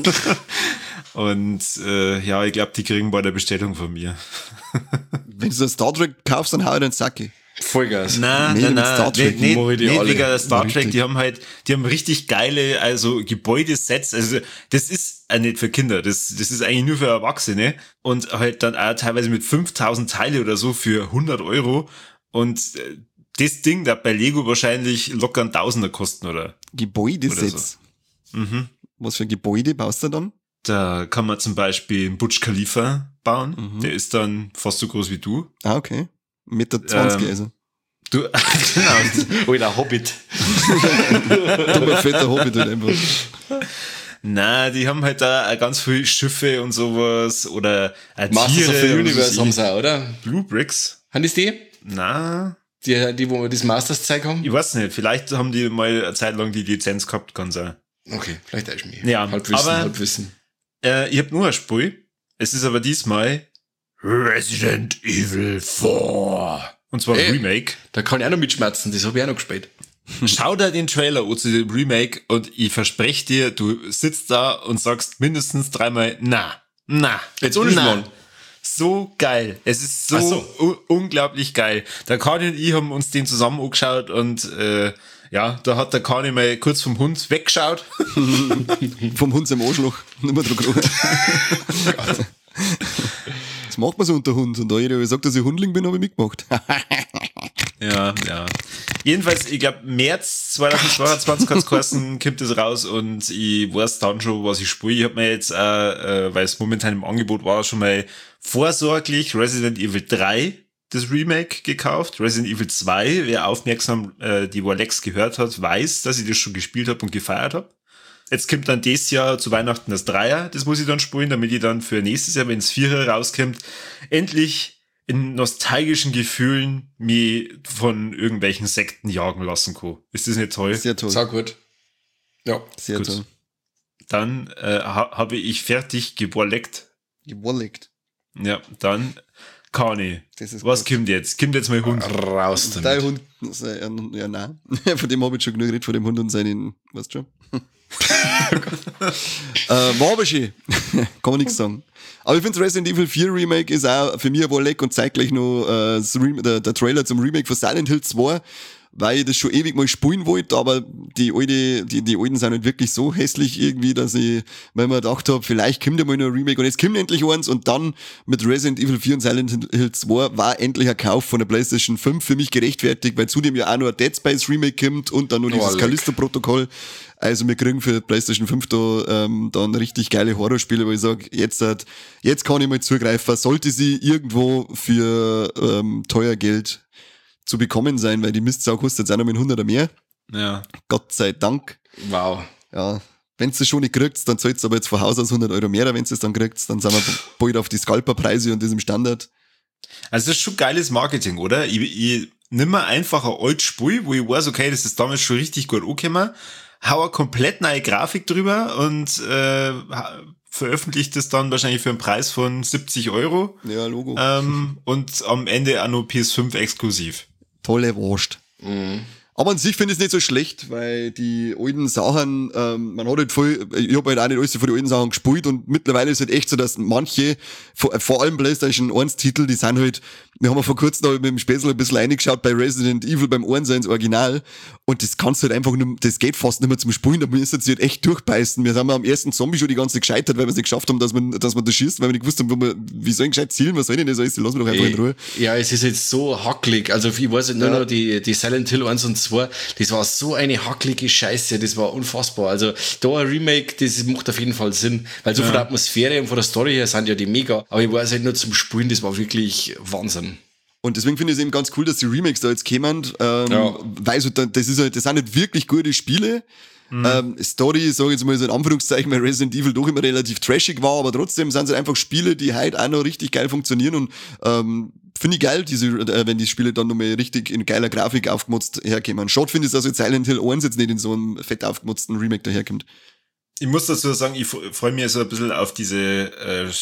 C: Und äh, ja, ich glaube, die kriegen bei der Bestellung von mir.
B: Wenn du so Star Trek kaufst, dann hau ich den Sacki.
A: Vollgas.
C: Nein,
B: nee,
C: nein, nein,
B: Star Trek
C: nicht, nicht,
A: die
C: nicht
A: alle.
C: wegen der Star Trek,
B: Richtig.
C: die haben halt, die haben richtig geile, also Gebäudesets, also das ist auch nicht für Kinder, das, das ist eigentlich nur für Erwachsene und halt dann auch teilweise mit fünftausend Teile oder so für hundert Euro und äh, das Ding, da bei Lego wahrscheinlich locker ein Tausender kosten, oder?
B: Gebäudesets.
C: So. Mhm.
B: Was für Gebäude baust du dann?
C: Da kann man zum Beispiel einen Burj Khalifa bauen,
B: Mhm.
C: der ist dann fast so groß wie du.
B: Ah, okay. Meter zwanzig,
C: Ähm,
B: also.
C: Du, genau.
A: Oder Hobbit.
B: Dummer fetter Hobbit halt einfach.
C: Na, die haben halt da ganz viele Schiffe und sowas oder äh,
A: Masters of the
C: Tiere und
A: Universe
C: so.
A: haben sie auch, oder?
C: Blue Bricks?
A: Haben das die?
C: Na,
A: Die, die, wo wir das Masters gezeigt haben?
C: ich weiß nicht. Vielleicht haben die mal eine Zeit lang die Lizenz gehabt, kann sein.
A: Okay, vielleicht ist mir.
C: Ja,
A: Halbwissen,
C: aber-
A: Halbwissen.
C: Äh, ich hab nur ein Spiel. Es ist aber diesmal Resident Evil vier. Und zwar ein
A: Ey.
C: Remake.
A: Da kann ich auch noch mitschmerzen, das habe ich auch noch gespielt.
C: Schau dir den Trailer an zu dem Remake und ich verspreche dir, du sitzt da und sagst mindestens dreimal na, na,
A: Jetzt ohne
C: na.
A: Schmarrn.
C: So geil. Es ist so,
A: Ach so.
C: u- unglaublich geil. Der Kani und ich haben uns den zusammen angeschaut und äh, ja, da hat der Kani mal kurz vom Hund weggeschaut.
B: Vom Hund zum Arschloch. Nicht mehr drauf geschaut. Das macht man so unter Hund. Und da jeder sagt, dass ich Hundling bin, habe ich mitgemacht.
C: Ja, ja. Jedenfalls, ich glaube, März zweitausendzweiundzwanzig hat's geheißen, kommt das raus und ich weiß dann schon, was ich spiele. Ich habe mir jetzt, äh, äh, weil es momentan im Angebot war, schon mal vorsorglich Resident Evil drei, das Remake, gekauft. Resident Evil zwei, wer aufmerksam äh, die Warlex gehört hat, weiß, dass ich das schon gespielt habe und gefeiert habe. Jetzt kommt dann dieses Jahr zu Weihnachten das Dreier, das muss ich dann spielen, damit ich dann für nächstes Jahr, wenn es Vierer rauskommt, endlich in nostalgischen Gefühlen mich von irgendwelchen Sekten jagen lassen kann. Ist das nicht toll?
B: Sehr toll.
A: Sag gut. Ja.
B: Sehr
C: Gut.
B: toll.
C: Dann äh, ha habe ich fertig geborleckt.
B: Gewolligt.
C: Ja, dann Kani.
B: Das ist
C: Was
B: gut.
C: kommt jetzt? Kommt jetzt mein Hund?
A: Raus damit.
B: Dein Hund, äh, ja, nein. Von dem habe ich schon genug geredet, von dem Hund und seinen, weißt du schon? äh, war aber schön. Kann man nichts sagen. Aber ich finde, Resident Evil vier Remake ist auch für mich ein Leck und zeigt gleich noch äh, das Rem- der, der Trailer zum Remake von Silent Hill zwei, weil ich das schon ewig mal spielen wollte, aber die alte, die, die alten sind halt wirklich so hässlich irgendwie, dass ich, wenn man gedacht habe, vielleicht kommt ja mal noch ein Remake und jetzt kommt endlich eins und dann mit Resident Evil vier und Silent Hill zwei war endlich ein Kauf von der PlayStation fünf für mich gerechtfertigt, weil zudem ja auch noch ein Dead Space Remake kommt und dann noch dieses
A: leck.
B: Callisto-Protokoll. Also wir kriegen für PlayStation fünf da ähm, dann richtig geile Horrorspiele, wo ich sage, jetzt, hat- jetzt kann ich mal zugreifen, sollte sie irgendwo für ähm, teuer Geld zu bekommen sein, weil die Mistsau kostet jetzt auch noch mit hundert mehr.
C: Ja.
B: Gott sei Dank.
A: Wow.
B: Ja, wenn du es schon nicht kriegst, dann zahlt es aber jetzt von Haus aus hundert Euro mehr, wenn du es dann kriegst, dann sind wir bald auf die Scalper-Preise und das im Standard.
C: Also das ist schon geiles Marketing, oder? Ich, ich nimm mal einfach ein altes Spiel, wo ich weiß, okay, das ist damals schon richtig gut angekommen, hau eine komplett neue Grafik drüber und äh, ha- veröffentlicht das dann wahrscheinlich für einen Preis von siebzig Euro
B: Ja, Logo.
C: ähm, und am Ende auch noch P S fünf exklusiv.
B: Tolle Wurst.
A: Mhm.
B: Aber an sich finde ich es nicht so schlecht, weil die alten Sachen, ähm, man hat halt voll, ich habe halt auch nicht alles von den alten Sachen gespielt und mittlerweile ist es halt echt so, dass manche, vor, vor allem PlayStation eins Titel, die sind halt, wir haben ja vor kurzem noch mit dem Späßel ein bisschen reingeschaut bei Resident Evil beim eins ins Original und das kannst du halt einfach nur, das geht fast nicht mehr zum Spielen, da müssen sie halt echt durchbeißen. Wir haben am ersten Zombie schon die ganze Zeit gescheitert, weil wir es nicht geschafft haben, dass man, dass man da schießt, weil wir nicht gewusst haben, wo wir, wie soll ich gescheit zielen, was soll ich denn das alles, lass mich doch einfach in Ruhe.
A: Ja, es ist jetzt so hacklig, also ich weiß nicht, nur
B: Ja.
A: noch die, die Silent Hill eins und zwei, das war so eine hacklige Scheiße, das war unfassbar. Also da ein Remake, das macht auf jeden Fall Sinn, weil so ja. von der Atmosphäre und von der Story her sind ja die mega, aber ich weiß halt nur zum Spielen, das war wirklich Wahnsinn.
B: Und deswegen finde ich es eben ganz cool, dass die Remakes da jetzt kämen, ähm,
A: Ja.
B: weil so, das ist halt, das sind nicht wirklich gute Spiele. Mhm. Ähm, Story, sage ich jetzt mal so in Anführungszeichen, weil Resident Evil doch immer relativ trashig war, aber trotzdem sind es halt einfach Spiele, die halt auch noch richtig geil funktionieren und ähm, finde ich geil, diese, äh, wenn die Spiele dann nochmal richtig in geiler Grafik aufgemutzt herkommen. Schade finde ich, dass jetzt Silent Hill eins jetzt nicht in so einem fett aufgemutzten Remake daherkommt.
C: Ich muss dazu sagen, ich freue mich so ein bisschen auf diese äh,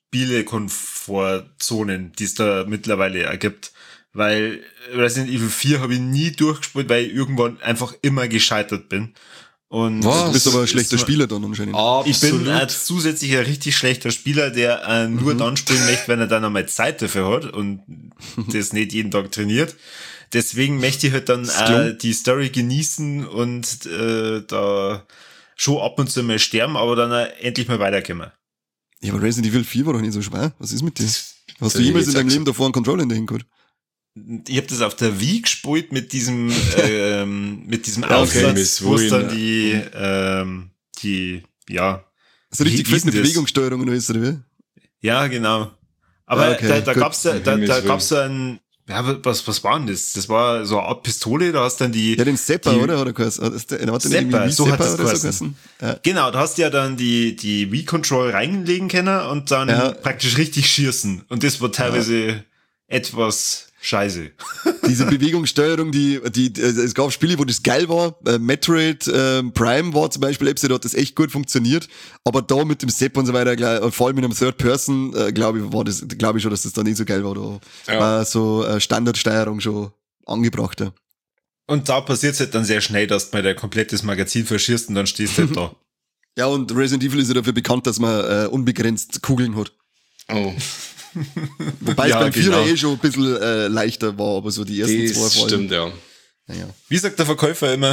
C: Spielekomfortzonen, die es da mittlerweile ergibt. Weil Resident Evil vier habe ich nie durchgespielt, weil ich irgendwann einfach immer gescheitert bin. Und
B: Was? Du bist aber ein
C: ist-
B: schlechter
C: ist-
B: Spieler dann anscheinend.
C: Ich bin
A: Absolut.
C: ein zusätzlich ein richtig schlechter Spieler, der äh, nur dann spielen möchte, wenn er dann einmal Zeit dafür hat und das nicht jeden Tag trainiert. Deswegen möchte ich halt dann äh, die Story genießen und äh, da schon ab und zu mal sterben, aber dann äh, endlich mal weiterkommen.
B: Ja, aber Resident Evil vier war doch nicht so schwer. Was ist mit dir? Hast
A: das
B: du
A: hätte
B: jemals
A: ich
B: in deinem
A: jetzt
B: Leben davor einen Controller in der Hand gehabt?
C: Ich habe das auf der Wii gespielt mit diesem ähm, mit diesem
A: Okay,
C: Aufsatz,
A: Miss
C: wo es dann
A: Wien,
C: die ähm, die ja
B: So richtig
C: Wie- wie ist
B: feste
C: denn das?
B: Bewegungssteuerung und alles, oder wie?
C: ja genau. Aber
B: Ah, okay,
C: da, da
B: gut.
C: gab's da, da,
A: Himmels
C: da
A: Willen.
C: gab's so ein ja was was war denn das? Das war so eine Art Pistole, da hast dann die
B: Ja, den Sepper,
C: die,
B: oder? Hat er geheißen? Hat der- hat der nicht
C: Sepper,
B: irgendwie
C: so hat
B: Sepper
C: das
B: oder so
C: geheißen.
B: geheißen? Ja.
C: Genau, da hast du ja dann die, die Wii-Control reinlegen können und dann
B: Ja.
C: praktisch richtig schießen. Und das war teilweise etwas scheiße.
B: Diese Bewegungssteuerung, die, die, die, es gab Spiele, wo das geil war. Äh, Metroid äh, Prime war zum Beispiel, da hat das echt gut funktioniert. Aber da mit dem Sepp und so weiter, gleich, vor allem mit einem Third Person, äh, glaube ich, war das, glaube ich schon, dass das da nicht so geil war. Da
A: Ja.
B: war so äh, Standardsteuerung schon angebrachter.
C: Und da passiert es halt dann sehr schnell, dass du mal dein komplettes Magazin verschießt und dann stehst du halt da.
B: Ja, und Resident Evil ist ja dafür bekannt, dass man äh, unbegrenzt Kugeln hat.
A: Oh,
B: Wobei
C: Ja,
B: es beim Vierer
C: genau.
B: eh schon ein bisschen äh, leichter war, aber so die ersten zwei
A: das
B: vor allem.
A: stimmt, ja.
B: Naja.
C: Wie sagt der Verkäufer immer?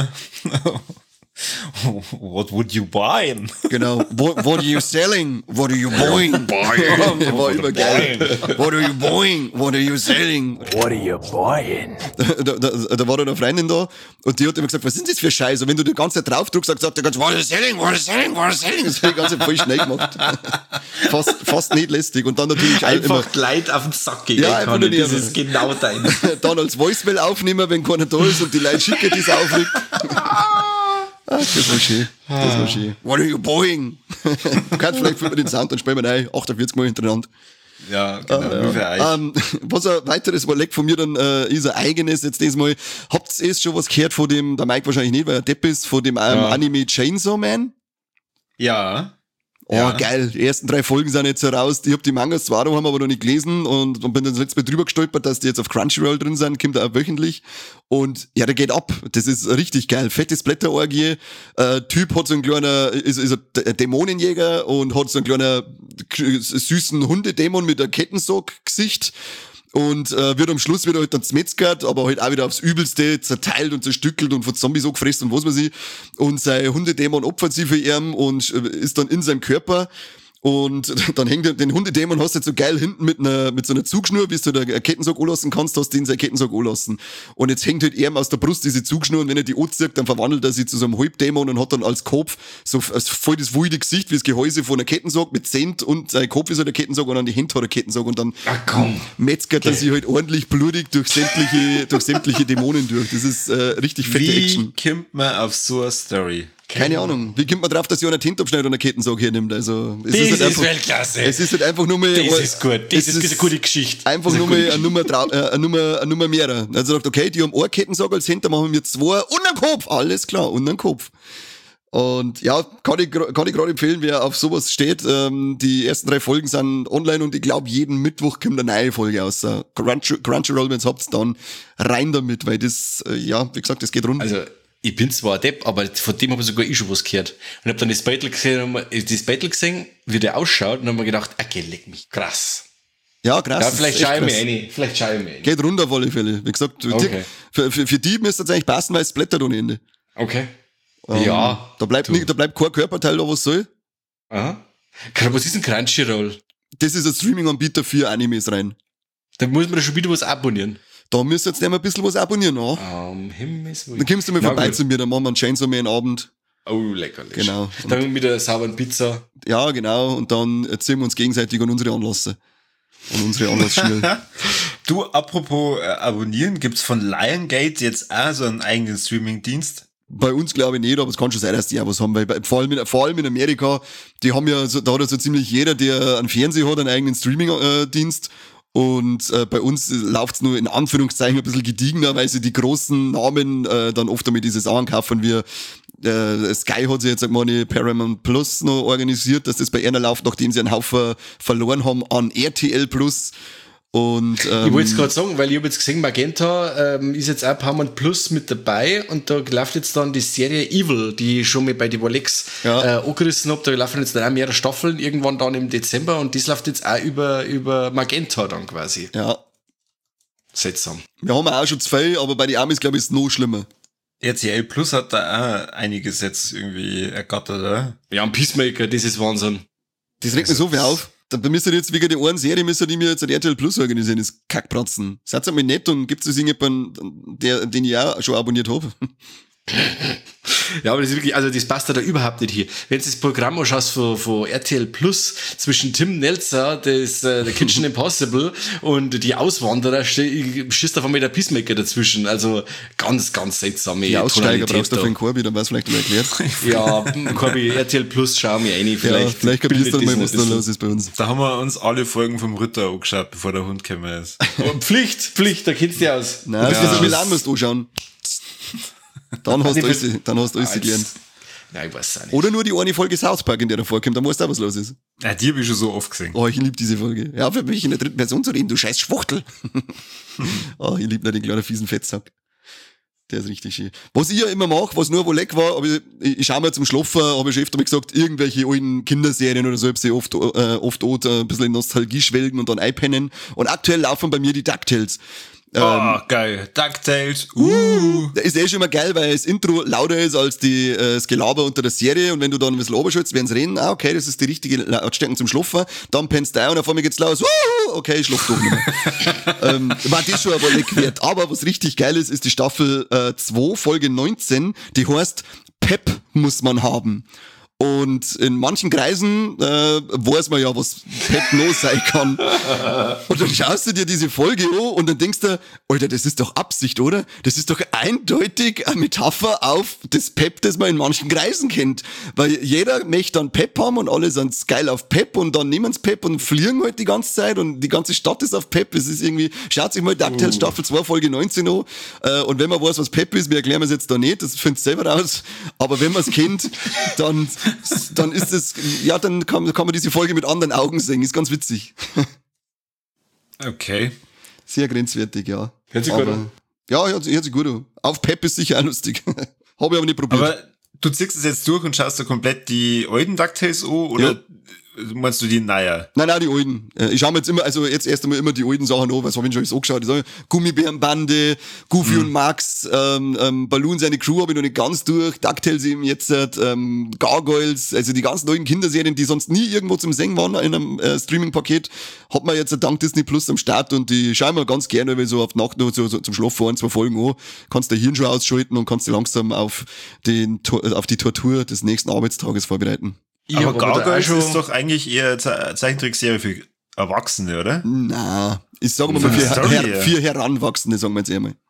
C: What would you buy?
B: Genau. What, what are you selling? What are you buying? Der war immer geil. What are you buying? What are you selling?
D: What are you buying?
B: Da, da, da war dann eine Freundin da und die hat immer gesagt, was ist denn das für Scheiße? Und wenn du die ganze Zeit drauf drückst, sagt der ganz, what are you selling? What are you selling? What are you selling? Das hat die ganze Zeit voll schnell gemacht. Fast, fast nicht lästig. Und dann natürlich auch immer,
A: Einfach Leid auf den Sack gehen
B: Ja, einfach
A: kann.
B: nur
A: Das
B: die-
A: ist genau dein.
B: dann als Voicemail aufnehmen, wenn keiner da ist und die Leute schicken, die es aufregt. Ah, das war schön. Das war schön. What are you buying? Du kannst vielleicht für den Sound und spielen wir rein. achtundvierzig Mal hintereinander.
C: Ja, genau. Nur für euch.
B: Ähm, was ein weiteres Überleg von mir dann äh, ist ein eigenes jetzt diesmal. Habt ihr erst schon was gehört von dem, der Mike wahrscheinlich nicht, weil er Depp ist, von dem ähm,
A: Ja.
B: Anime Chainsaw Man?
C: Ja.
B: Oh,
C: Ja.
B: geil. Die ersten drei Folgen sind jetzt heraus. Ich hab die Mangas zwar daheim, aber noch nicht gelesen und, und bin dann das letzte Mal drüber gestolpert, dass die jetzt auf Crunchyroll drin sind, kommt auch wöchentlich. Und ja, der geht ab. Das ist richtig geil. Fettes Blätterorgie. Äh, Typ hat so ein kleiner, ist, ist ein D- Dämonenjäger und hat so ein kleiner k- süßen Hundedämon mit einem Kettensack-Gesicht. Und äh, wird am Schluss wieder halt dann zmetzgert, aber halt auch wieder aufs Übelste zerteilt und zerstückelt und von Zombies angefressen und was weiß ich. Und sein Hundedämon opfert sich für ihn und äh, ist dann in seinem Körper. Und dann hängt er, den Hundedämon hast du jetzt so geil hinten mit einer, mit so einer Zugschnur, bis du da einen Kettensack anlassen kannst, hast du den seinen Kettensack anlassen. Und jetzt hängt halt er aus der Brust diese Zugschnur und wenn er die anzieht, dann verwandelt er sich zu so einem Halbdämon und hat dann als Kopf so als voll das wilde Gesicht wie das Gehäuse von einer Kettensack mit Zent und sein Kopf ist halt der Kettensack und an die Hände hat er Kettensack und dann
A: Ach komm.
B: metzgert er sich halt ordentlich blutig durch sämtliche, durch sämtliche Dämonen durch. Das ist äh, richtig fette
C: Wie
B: Action.
C: kommt man auf so eine Story?
B: Keine Ahnung. Wie kommt man drauf, dass jemand einen Tintabschneider und einen Kettensack hernimmt? Also, es
A: Das
B: halt
A: ist
B: einfach,
A: Weltklasse.
B: es ist halt einfach nur mal,
A: Das ist gut. Das
B: es
A: ist eine gute Geschichte.
B: Einfach
A: Das ist
B: nur
A: eine
B: mal
A: gute
B: eine Nummer, trau- äh, eine Nummer, eine Nummer mehr. Also sagt, okay, die haben einen Kettensack als Hinter, machen wir zwei und einen Kopf. Alles klar, und einen Kopf. Und ja, kann ich, kann ich gerade empfehlen, wer auf sowas steht. Ähm, die ersten drei Folgen sind online und ich glaube, jeden Mittwoch kommt eine neue Folge aus. Uh, Crunch, Crunchyroll, wenn ihr habt, dann rein damit, weil das, äh, ja, wie gesagt, das geht rund.
A: Also, ich bin zwar ein Depp, aber von dem habe ich sogar ich schon was gehört. Und hab dann das Battle gesehen, das Battle gesehen, wie der ausschaut, und hab mir gedacht, okay, leck mich, krass.
B: Ja, krass.
A: Ja, vielleicht schaue ich mir rein. Vielleicht schaue ich mir rein.
B: Geht runter auf alle Fälle. Wie gesagt,
A: Okay.
B: für, für, für die müsste es eigentlich passen, weil es blättert ohne Ende.
A: Okay.
B: Ähm,
A: Ja.
B: Da bleibt,
A: du.
B: nicht, da bleibt kein Körperteil da, was soll.
A: Aha. Was ist ein Crunchyroll?
B: Das ist ein Streaming-Anbieter für Animes rein.
A: Da muss man da schon wieder was abonnieren.
B: Da müsst ihr jetzt nicht mal ein bisschen was abonnieren, auch.
A: Um Himmels Willen.
B: Dann kommst du mal
A: Na
B: vorbei
A: gut.
B: zu mir, dann machen wir einen Chainsaw Man Abend.
A: Oh, leckerlich.
B: Genau.
A: Dann mit der sauberen Pizza.
B: Ja, genau. Und dann erzählen wir uns gegenseitig an unsere Anlässe. An unsere Anlassspiele.
C: Du, apropos äh, abonnieren, gibt's von Liongate jetzt auch so einen eigenen Streaming-Dienst?
B: Bei uns glaube ich nicht, aber es kann schon sein, dass die auch was haben, weil bei, vor, allem in, vor allem in Amerika, die haben ja, so, da hat ja so ziemlich jeder, der einen Fernseher hat, einen eigenen Streaming-Dienst. Und äh, bei uns läuft's nur in Anführungszeichen ein bisschen gediegener, weil sie die großen Namen äh, dann oft damit diese Sachen kaufen. Wir äh, Sky hat sich jetzt sag mal eine Paramount Plus noch organisiert, dass das bei einer läuft, nachdem sie einen Haufen verloren haben an R T L Plus. Und, ähm,
A: Ich wollte es gerade sagen, weil ich habe jetzt gesehen, Magenta ähm, ist jetzt auch Paramount Plus mit dabei und da läuft jetzt dann die Serie Evil, die ich schon mal bei die Rolex
B: Ja.
A: äh, angerissen habe. Da laufen jetzt dann auch mehrere Staffeln, irgendwann dann im Dezember und das läuft jetzt auch über, über Magenta dann quasi.
B: ja,
A: Seltsam.
B: wir haben auch schon zwei, aber bei den Amis glaube ich ist es noch schlimmer.
C: R T L Plus hat da auch einiges jetzt irgendwie ergattert, oder?
A: Ja, ein Peacemaker, das ist Wahnsinn.
B: Das regt mich so viel auf. Da müsst ihr jetzt wegen der einen Serie, müsst ihr die mir jetzt ein R T L Plus organisieren, das Kackpratzen. Seid ihr mal nett und gibt's das irgendjemanden, der, den ich auch schon abonniert habe?
A: Ja, aber das ist wirklich, also das passt da überhaupt nicht hier. Wenn du das Programm anschaust von, von R T L Plus zwischen Tim Nelzer, das äh, der Kitchen Impossible und die Auswanderer, ste- schießt auf einmal der Peacemaker dazwischen. Also ganz, ganz seltsame
B: Die Aussteiger
A: Tonalität
B: brauchst du
A: da.
B: für den Korbi, dann weiß vielleicht mal erklärt.
A: Ja, Korbi, R T L Plus, schau mir rein.
B: Ja,
A: Vielleicht,
B: vielleicht kapierst du
A: bildet
B: mal,
A: das
B: was
A: ein
B: da
A: bisschen.
B: los ist bei uns.
C: Da haben wir uns alle Folgen vom Ritter angeschaut, bevor der Hund gekommen ist.
A: Oh, Pflicht, Pflicht, da kennst du dich aus.
B: Nein,
A: Du
B: das
A: bist
B: ist
A: ja-
B: Milan musst du anschauen. Dann hast du alles, dann hast du alles
A: Als-
B: gelernt.
A: Nein, ich weiß auch nicht.
B: Oder nur die eine Folge South Park, in der da vorkommt, dann weißt du auch, was los ist.
C: Ja, die habe ich schon so oft gesehen.
B: Oh, ich liebe diese Folge. Ja, für mich in der dritten Person zu reden, du scheiß Schwuchtel. Oh, ich liebe den kleinen fiesen Fettsack. Der ist richtig schön. Was ich ja immer mache, was nur wo leck war, aber ich, ich, ich schaue mir zum Schlafen, habe ich schon öfter mal gesagt, irgendwelche alten Kinderserien oder so, hab sie oft, äh, oft auch, äh, ein bisschen in Nostalgie schwelgen und dann einpennen. Und aktuell laufen bei mir die DuckTales.
C: Oh, geil. DuckTales. Uh.
B: Das ist eh schon immer geil, weil das Intro lauter ist als die, äh, das Gelaber unter der Serie und wenn du dann ein bisschen runterschützt, werden sie reden, ah, okay, das ist die richtige Lautstärke zum Schlafen, dann pennst du ein und auf einmal geht's los, Wuhu, okay, ich schlaf doch nicht mehr. ähm, war das schon aber leck wert. Aber was richtig geil ist, ist die Staffel äh, zwei, Folge neunzehn, die heißt Pep muss man haben. Und in manchen Kreisen äh, weiß man ja, was Pep no sein kann. Und dann schaust du dir diese Folge an und dann denkst du, Alter, das ist doch Absicht, oder? Das ist doch eindeutig eine Metapher auf das Pep, das man in manchen Kreisen kennt. Weil jeder möchte dann Pep haben und alle sind geil auf Pep und dann nehmen sie Pep und fliegen halt die ganze Zeit und die ganze Stadt ist auf Pep. Es ist irgendwie, schaut sich mal DuckTales Staffel zwei, Folge neunzehn an. Äh, und wenn man weiß, was Pep ist, wir erklären es jetzt da nicht, das findet selber raus. Aber wenn man es kennt, dann dann ist es, ja, dann kann, kann man diese Folge mit anderen Augen sehen. Ist ganz witzig.
C: Okay.
B: Sehr grenzwertig, ja.
A: Hört sich
B: aber,
A: gut an.
B: Ja, hört, sich- hört sich gut an. Auf Pep ist sicher auch lustig. Habe ich aber nicht probiert.
C: Aber du ziehst es jetzt durch und schaust dir komplett die alten DuckTales an, oder meinst du die naja?
B: Nein, nein, die alten. Äh, Ich schaue mir jetzt immer, also jetzt erst einmal immer die alten Sachen an, was habe ich schon alles angeschaut. Ich sag, Gummibärenbande, Goofy
C: Mhm.
B: und Max, ähm, ähm, Balloon, seine Crew habe ich noch nicht ganz durch, DuckTales eben jetzt, ähm, Gargoyles, also die ganzen neuen Kinderserien, die sonst nie irgendwo zum Singen waren in einem äh, Streaming-Paket, hat man jetzt dank Disney Plus am Start und die schauen wir ganz gerne, weil so auf die Nacht noch so, so zum Schlafen ein, zwei Folgen an, kannst dein Hirn schon ausschalten und kannst dich langsam auf den, Tor- auf die Tortur des nächsten Arbeitstages vorbereiten.
A: Ich
C: Aber
A: hab da
C: Gargoyles
A: auch schon-
C: ist doch eigentlich eher Ze- Zeichentrickserie für Erwachsene, oder?
B: Na, ich sage mal
C: Von
B: für,
C: der Story
B: her,
C: her.
B: für Heranwachsende, sagen wir jetzt einmal.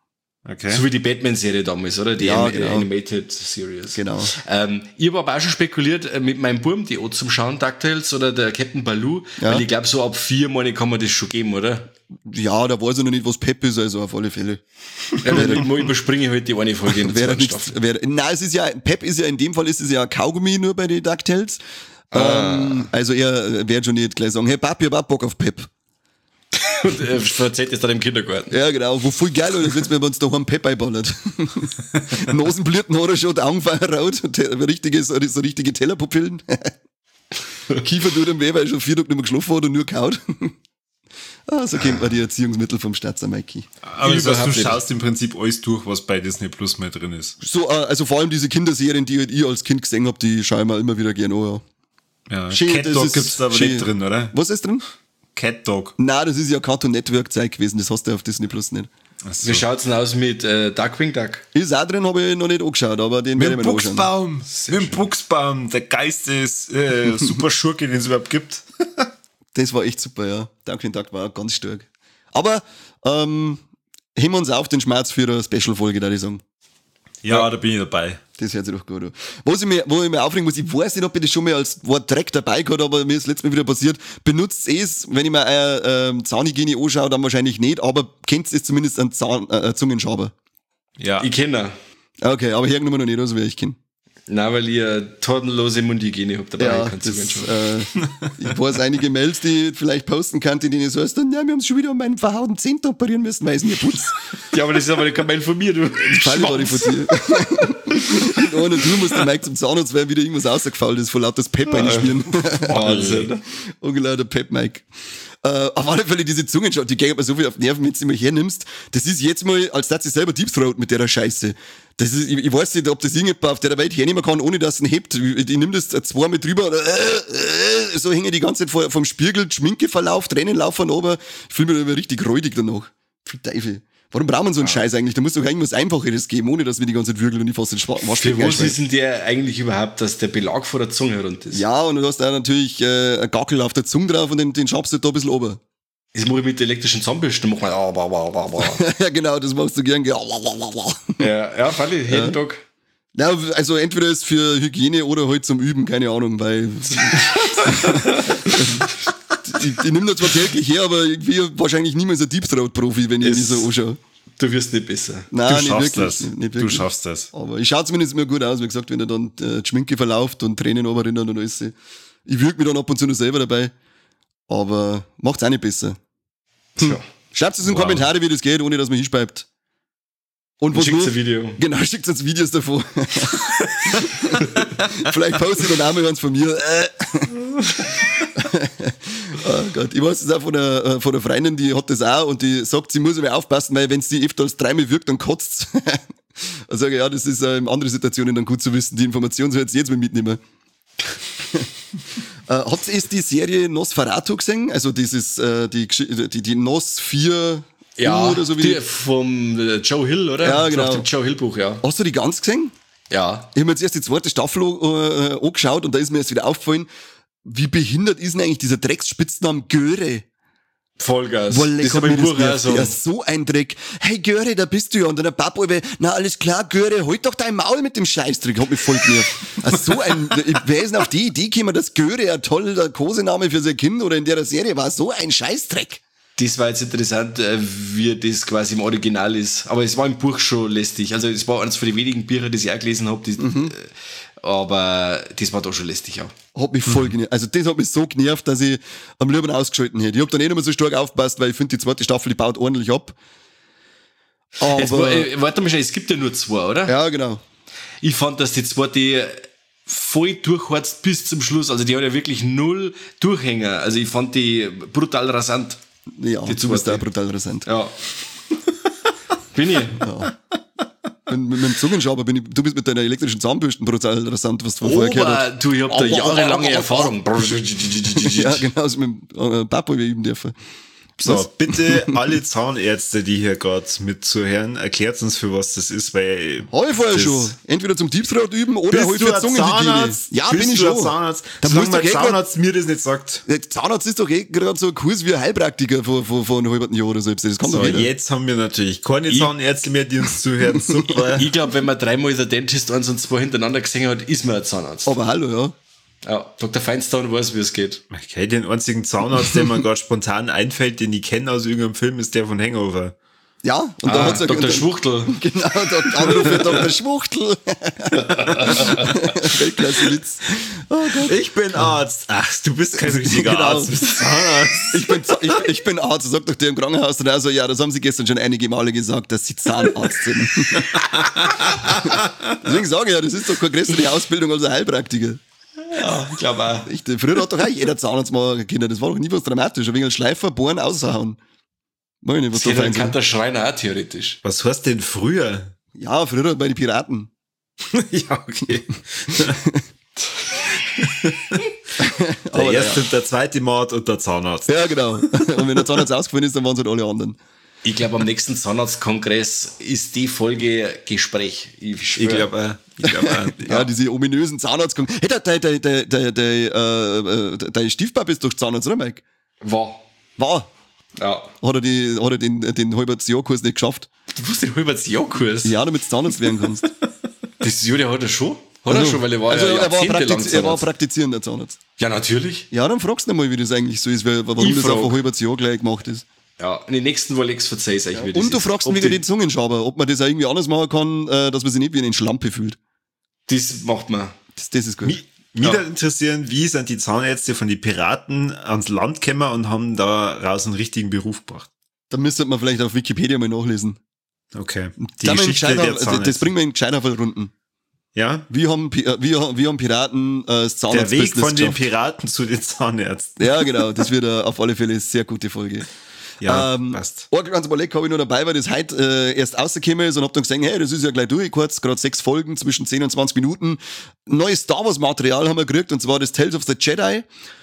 C: Okay.
A: So wie die Batman-Serie damals, oder? Die
B: Ja,
A: Anim-
B: genau.
A: Animated Series.
B: Genau.
A: Ähm, ich habe aber auch schon spekuliert äh, mit meinem Burm, die auch zum Schauen, DuckTales oder der Captain Baloo,
B: Ja.
A: weil ich glaube, so ab vier Monate kann man das schon geben, oder?
B: Ja, da weiß ich noch nicht, was Pep ist, also auf alle Fälle.
A: Ja, dann überspringe ich halt die eine Folge in der
B: Wäre
A: zweiten
B: nichts,
A: Staffel.
B: wäre, nein, es ist ja, Pep ist ja, in dem Fall ist es ja Kaugummi nur bei den DuckTales.
A: Ah.
B: Ähm, also er wird schon nicht gleich sagen, hey Papi, ich hab auch Bock auf Pep.
A: Und äh, verzeiht es dann im Kindergarten.
B: Ja, genau, wo voll geil ist, wenn wir uns da einen Pep einballert. Nasenblüten hat er schon, die Augen rot, richtige, so, so richtige Tellerpupillen. Kiefer tut ihm weh, weil er schon vier Tage nicht mehr geschlafen hat und nur kaut. Ah, so kennt man die Erziehungsmittel vom Statzer Mikey.
C: Aber das heißt, du
A: Überhaupt nicht.
C: schaust im Prinzip alles durch, was bei Disney Plus mal drin ist.
B: So, äh, also vor allem diese Kinderserien, die halt ich als Kind gesehen hab, die schaue ich mir immer wieder gerne an. Ja.
C: Ja.
B: Schön,
C: Cat
B: das
C: Dog
B: ist
C: gibt's da aber
B: schön.
C: nicht drin, oder?
B: Was ist drin?
C: Cat Dog.
B: Nein, das ist ja Cartoon Network Zeit gewesen, das hast du auf Disney Plus nicht.
C: Ach so.
A: Wie schaut's denn aus mit äh, Duckwing Duck?
B: Ist auch drin, habe ich noch nicht angeschaut, aber den
C: Mit
B: werde
C: dem
B: ich mir noch anschauen.
C: Buchsbaum. Mit dem Buchsbaum. Der geistes äh, super Schurke, den es überhaupt gibt.
B: Das war echt super, ja. Duckwing Duck war auch ganz stark. Aber, ähm, heben wir uns auf den Schmerz für eine Special-Folge, da ich sagen.
C: Ja, da bin ich dabei.
B: Das hört sich doch gut an. Was ich mir, wo ich mir aufregen muss, ich weiß nicht, ob ich das schon mal als Wort Dreck dabei gehabt, aber mir ist letztes Mal wieder passiert. Benutzt es, wenn ich mir eine äh, Zahnhygiene anschaue, dann wahrscheinlich nicht, aber kennt es zumindest einen Zahn, äh, Zungenschaber.
C: Ja.
A: Ich kenne
B: Okay, aber hergenommen noch nicht, also wie ich kenne.
A: Nein, weil ich eine tatenlose Mundhygiene hab dabei.
B: Ja,
A: kannst du
B: das,
A: anschauen.
B: äh, ich weiß einige Mails, die ich vielleicht posten kann, in denen so heißt, ja, wir haben schon wieder meinen verhauten Zehnt operieren müssen, weil es mir putzt.
A: Ja, aber das ist aber kein Mail von mir, du.
B: Fall war ich von dir. In einer Tour muss der Mike zum Zahnarzt, weil wieder irgendwas rausgefallen ist, vor lauter Pep reinschmieren.
A: Wahnsinn.
B: Ungelauter Pep, Mike. Äh, auf alle Fälle diese Zungenschau, die geht mir so viel auf die Nerven, wenn du sie mal hernimmst. Das ist jetzt mal, als dass sie selber Deep Throat mit der Scheiße. Das ist, ich, ich weiß nicht, ob das irgendjemand auf der Welt hernehmen kann, ohne dass es ihn hebt. Ich, ich nimm das zwei mit drüber, und, äh, äh, so hänge die ganze Zeit vor, vom Spiegel, Schminke verlauft, Tränen laufen runter. Ich fühle mich immer richtig räudig danach. Für Teufel. Warum braucht man so einen Scheiß eigentlich? Da muss doch irgendwas Einfacheres geben, ohne dass wir die ganze Zeit würgeln und ich fast den Schwa-
A: Für
B: Waschbecken
A: was
B: einschmeißen.
A: ist denn der eigentlich überhaupt, dass der Belag vor der Zunge runter ist?
B: Ja, und du hast da natürlich äh, ein Gackel auf der Zunge drauf und den, den schabst du da ein bisschen ober.
A: Das mache ich mit der elektrischen Zahnbürste. Mach mal, ah, bah, bah, bah, bah.
B: Ja, genau, das machst du gern. gell.
A: Ja, ja, fand ich, jeden Tag.
B: Ja, also entweder ist für Hygiene oder halt zum Üben, keine Ahnung, weil die, die nimmt er zwar täglich her, aber irgendwie wahrscheinlich niemals ein Deep Throat Profi, wenn ich
A: Es-
B: mich so anschaue.
A: Du wirst nicht besser.
B: Nein,
C: Du
B: nicht
C: schaffst
B: wirklich.
C: das.
B: Nicht, nicht
C: Du
B: wirklich.
C: schaffst das.
B: Aber ich schaue zumindest immer gut aus, wie gesagt, wenn er dann äh, die Schminke verläuft und Tränen runterrinnen und alles. Ich würge mich dann ab und zu noch selber dabei, aber macht's auch nicht besser.
A: Tja.
B: Schreibt es in die
C: Wow.
B: Kommentare, wie das geht, ohne dass man hinspeibt. Und was
A: Schickt
B: nur,
A: ein Video.
B: Genau, schickt uns Videos davon. Vielleicht postet dann auch mal eins von mir. Äh. Oh Gott, ich weiß das auch von einer, äh, von einer Freundin, die hat das auch und die sagt, sie muss immer aufpassen, weil wenn sie öfter als dreimal wirkt, dann kotzt. Dann sage ich, ja, das ist äh, in anderen Situationen dann gut zu wissen. Die Information soll jetzt jetzt mal mitnehmen. äh, habt ihr die Serie Nosferatu gesehen? Also dieses, äh, die, Gesch- die, die Nos vier
A: Ja,
B: oder so wie
A: die
B: die,
A: vom äh, Joe Hill, oder?
B: Ja, genau.
A: Nach dem Joe Hill Buch, ja.
B: Hast du die ganz gesehen?
A: Ja.
B: Ich habe mir jetzt erst die zweite Staffel äh, angeschaut und da ist mir erst wieder aufgefallen, wie behindert ist denn eigentlich dieser Drecksspitzname Göre?
A: Vollgas.
B: Wolle,
A: das
B: kommt
A: habe
B: mir
A: ich im Buch
B: das
A: auch
B: nervt.
A: so.
B: Ja, so ein Dreck. Hey Göre, da bist du ja. Und dann der Papa, na alles klar, Göre, halt doch dein Maul mit dem Scheißdreck. Hat mich voll genervt. Also so ein, wer ist denn auf die Idee gekommen, dass Göre ein toller Kosename für sein Kind oder in der Serie war? So ein Scheißdreck.
A: Das war jetzt interessant, äh, wie das quasi im Original ist. Aber es war im Buch schon lästig. Also es war eines von den wenigen Büchern, die ich auch gelesen habe.
B: Mhm.
A: Aber das war doch schon lästig auch.
B: Hat mich voll genervt. Also das hat mich so genervt, dass ich am liebsten ausgeschalten hätte. Ich hab dann eh nicht mehr so stark aufgepasst, weil ich finde, die zweite Staffel, die baut ordentlich ab.
A: Jetzt,
B: Aber,
A: äh, warte mal schnell, es gibt ja nur zwei, oder?
B: ja, genau.
A: Ich fand, dass die zweite voll durchharzt bis zum Schluss. Also die hat ja wirklich null Durchhänger. Also ich fand die brutal rasant.
B: Ja,
A: Die
B: du bist
A: zweite.
B: auch brutal rasant.
A: Ja. Bin ich.
B: Mit, mit dem Zungenschaber bin ich, du bist mit deiner elektrischen Zahnbürste brutal rasant, was du von vorher gehört
A: Aber
B: hast.
A: du, ich hab da jahrelange Erfahrung.
B: Ja, genau, also mit dem äh, Papa üben dürfen.
C: So,
B: Was?
C: bitte alle Zahnärzte, die hier gerade mitzuhören, erklärt uns, für was das ist, weil...
B: Habe ich vorher
C: das-
B: schon. Entweder zum Deep Throat üben oder
C: Bist
B: hol ich
C: du
B: für
C: ein
B: Zungenhygiene.
C: Zahnarzt?
B: Ja,
C: Bist
B: bin ich
C: du ein
B: schon.
C: Zahnarzt?
B: Da
C: Solange
B: musst du
C: mein
B: eh grad-
C: Zahnarzt mir das nicht sagt.
B: Der Zahnarzt ist doch eh gerade so ein Kurs wie ein Heilpraktiker von, von, von einem halben Jahr oder so. Das kann
C: So,
B: doch jeder.
C: jetzt haben wir natürlich keine Zahnärzte mehr, die uns zuhören. Super.
A: Ich glaube, wenn man dreimal der Dentist eins und zwei hintereinander gesehen hat, ist man ein Zahnarzt.
B: Aber hallo, ja.
A: Ja, Doktor Feinstein weiß, wie es geht.
C: Okay, den einzigen Zahnarzt, der mir gerade spontan einfällt, den ich kenne aus irgendeinem Film, ist der von Hangover.
B: Ja, und da
A: Ah,
B: hat's ja
A: Doktor
B: und-
A: Schwuchtel.
B: Genau, der Anruf für Doktor Schwuchtel. Weltklasse-Witz. Oh Gott.
C: Ich bin Arzt. Ach, du bist kein richtiger
B: Genau.
C: Arzt, du bist Zahnarzt.
B: Ich bin, Z- ich, ich bin Arzt, sagt doch der im Krankenhaus dann also, ja, das haben sie gestern schon einige Male gesagt, dass sie Zahnarzt sind. Deswegen sage ich ja, das ist doch keine größere Ausbildung als ein Heilpraktiker.
A: Ja, ich glaube auch.
B: Ich, früher hat doch auch jeder Zahnarzt mal Kinder, das war doch nie was dramatisch. Ein wenig Schleifer, bohren, aushauen. Meine, was
A: Das
B: da
A: geht
B: fein
A: kann
B: sein.
A: der Schreiner auch theoretisch.
C: Was heißt denn früher?
B: Ja, früher bei den Piraten.
C: Ja, okay. Der
B: Aber
C: erste
B: naja.
C: und der zweite Mord und der Zahnarzt.
B: Ja, genau. Und wenn der Zahnarzt ausgefallen ist, dann waren es halt alle anderen.
A: Ich glaube, am nächsten Zahnarztkongress ist die Folge Gespräch. Ich, schwör.
C: Ich glaube auch. Ich glaube auch.
B: Ja, diese ominösen Zahnarzt. Hey, der, der, der, der, der, der, äh, äh, dein Stiefpapa ist doch Zahnarzt, oder Mike?
A: War.
B: War.
A: Ja.
B: Hat er, die, hat er den, den Halbjahrkurs nicht geschafft?
A: Du wusstest den Halbjahres-Jahr-Kurs.
B: Ja, damit du Zahnarzt werden kannst.
A: Das ja, der hat er schon. Hat er schon, weil er war
B: also,
A: ja
B: er, war
A: jahrzehntelang
B: praktiz er war
A: Zahnarzt.
B: praktizierender Zahnarzt.
A: Ja, natürlich.
B: Ja, dann fragst du ihn mal, wie das eigentlich so ist, weil, warum
A: Ich
B: das
A: frag.
B: auf ein halbes Jahr gleich gemacht ist.
A: Ja, in den nächsten Wolex verzeih ich euch, wie das
B: Und du
A: ist.
B: fragst ihn
A: Ob
B: wieder
A: die-
B: den Zungenschaber, ob man das auch irgendwie anders machen kann, äh, dass man sich nicht wie eine Schlampe fühlt.
A: Das macht man.
B: Das, das ist gut.
C: Mich mich würde interessieren, wie sind die Zahnärzte von den Piraten ans Land gekommen und haben daraus einen richtigen Beruf gebracht?
B: Da müsste man vielleicht auf Wikipedia mal nachlesen.
C: Okay. Die
B: Dann
C: Geschichte
B: in
C: der
B: Gescheiter, das
C: Zahnärzte.
B: bringen wir in gescheiter Runden.
C: Ja?
B: Wie haben, Pi- äh, wie, haben- wie haben Piraten äh, das
C: Der Weg
B: Zahnarztbusiness
C: von den
B: geschafft?
C: Piraten zu den Zahnärzten.
B: Ja, genau. Das wird äh, auf alle Fälle eine sehr gute Folge.
C: Ja,
B: ähm,
C: passt.
B: Ein ganz Überleg habe ich noch dabei, weil das heute äh, erst rausgekommen ist und hab dann gesehen, hey, das ist ja gleich durch, kurz, gerade sechs Folgen zwischen zehn und zwanzig Minuten. Neues Star Wars Material haben wir gekriegt, und zwar das Tales of the Jedi.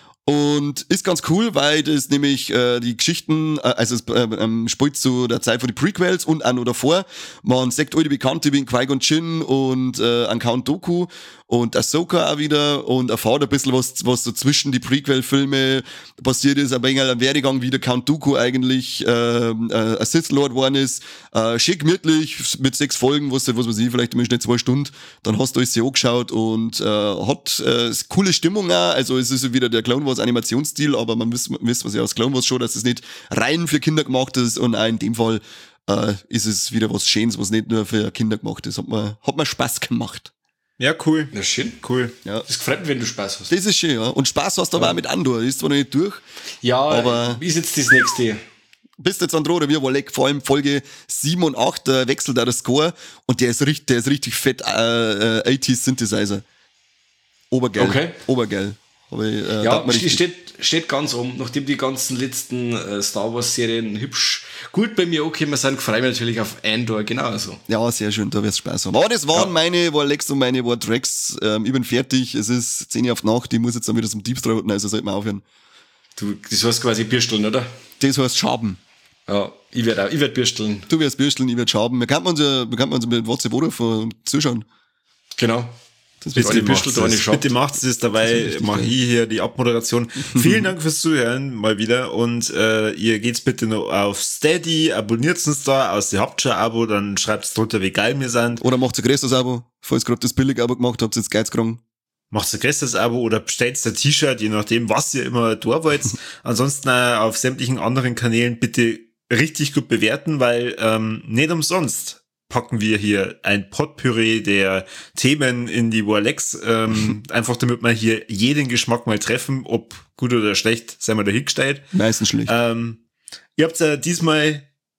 B: Und ist ganz cool, weil das nämlich äh, die Geschichten, äh, also es äh, ähm, spielt zu der Zeit von den Prequels und auch noch davor. Man sagt alte Bekannte wie Qui-Gon Jinn und äh, an Count Dooku und Ahsoka auch wieder und erfahrt ein bisschen, was, was so zwischen die Prequel-Filme passiert ist. Ein wenig ein Werdegang, wie der Count Dooku eigentlich äh, äh, ein Sith Lord geworden ist. Äh, schick gemütlich mit sechs Folgen, was, was weiß ich, vielleicht im Schnitt zwei Stunden. Dann hast du alles so angeschaut und äh, hat äh, coole Stimmung auch. Also es ist wieder der Clone Wars Animationsstil, aber man wisst, wisst was ja aus Clone Wars schon, dass es nicht rein für Kinder gemacht ist und auch in dem Fall äh, ist es wieder was Schönes, was nicht nur für Kinder gemacht ist. Hat mir, hat mir Spaß gemacht.
C: Ja, cool.
A: Na schön.
C: Cool.
B: Ja.
A: Das freut mich, wenn du Spaß hast.
B: Das ist schön, ja. Und Spaß hast du aber auch mit Andor. Ist zwar noch nicht durch,
A: Ja,
B: Aber-
A: ist jetzt das nächste.
B: bist jetzt an oder wir Wolleck, vor allem Folge sieben und acht äh, wechselt da der Score und der ist richtig, der ist richtig fett, äh, äh, achtziger Synthesizer. Obergeil.
A: Okay.
B: Obergeil. Aber, äh,
A: Ja,
B: taugt mir richtig.
A: steht, steht ganz oben. Nachdem die ganzen letzten äh, Star Wars Serien hübsch gut bei mir angekommen sind, freue ich mich natürlich auf Andor genauso.
B: Ja, sehr schön, da wirst du Spaß haben. Aber das waren
A: Ja.
B: meine Warlecks und meine War Tracks. Ähm, ich bin fertig, es ist zehn Uhr auf Nacht, ich muss jetzt dann wieder zum Deep Throaten, also sollten wir aufhören.
A: Du, das heißt quasi Birsteln, oder?
B: Das heißt Schaben.
A: Ja, ich werde auch, ich werd Birsteln.
B: Du wirst bürsteln, ich werd Schaben. Wir könnten uns ja, wir könnten uns mit WhatsApp anrufen und zuschauen.
A: Genau.
B: Das
A: Bitte
B: wird
A: die Bürstel da nicht schaut.
C: Bitte macht es, dabei mache ich hier die Abmoderation. Vielen Dank fürs Zuhören mal wieder und äh, ihr geht's bitte noch auf Steady, abonniert uns da, aus ihr habt schon ein Abo, dann schreibt drunter, wie geil wir sind.
B: Oder macht ein größeres Abo, falls ihr gerade das Billig-Abo gemacht habt, jetzt Geiz gekriegt.
C: Macht ein größeres Abo oder bestellt ein T-Shirt, je nachdem, was ihr immer da wollt. Ansonsten äh, auf sämtlichen anderen Kanälen bitte richtig gut bewerten, weil ähm, nicht umsonst packen wir hier ein Potpourri der Themen in die Warlex, ähm, einfach damit wir hier jeden Geschmack mal treffen, ob gut oder schlecht, sei mal dahingestellt.
B: Meistens schlecht.
C: Ähm, ihr habt ja diesmal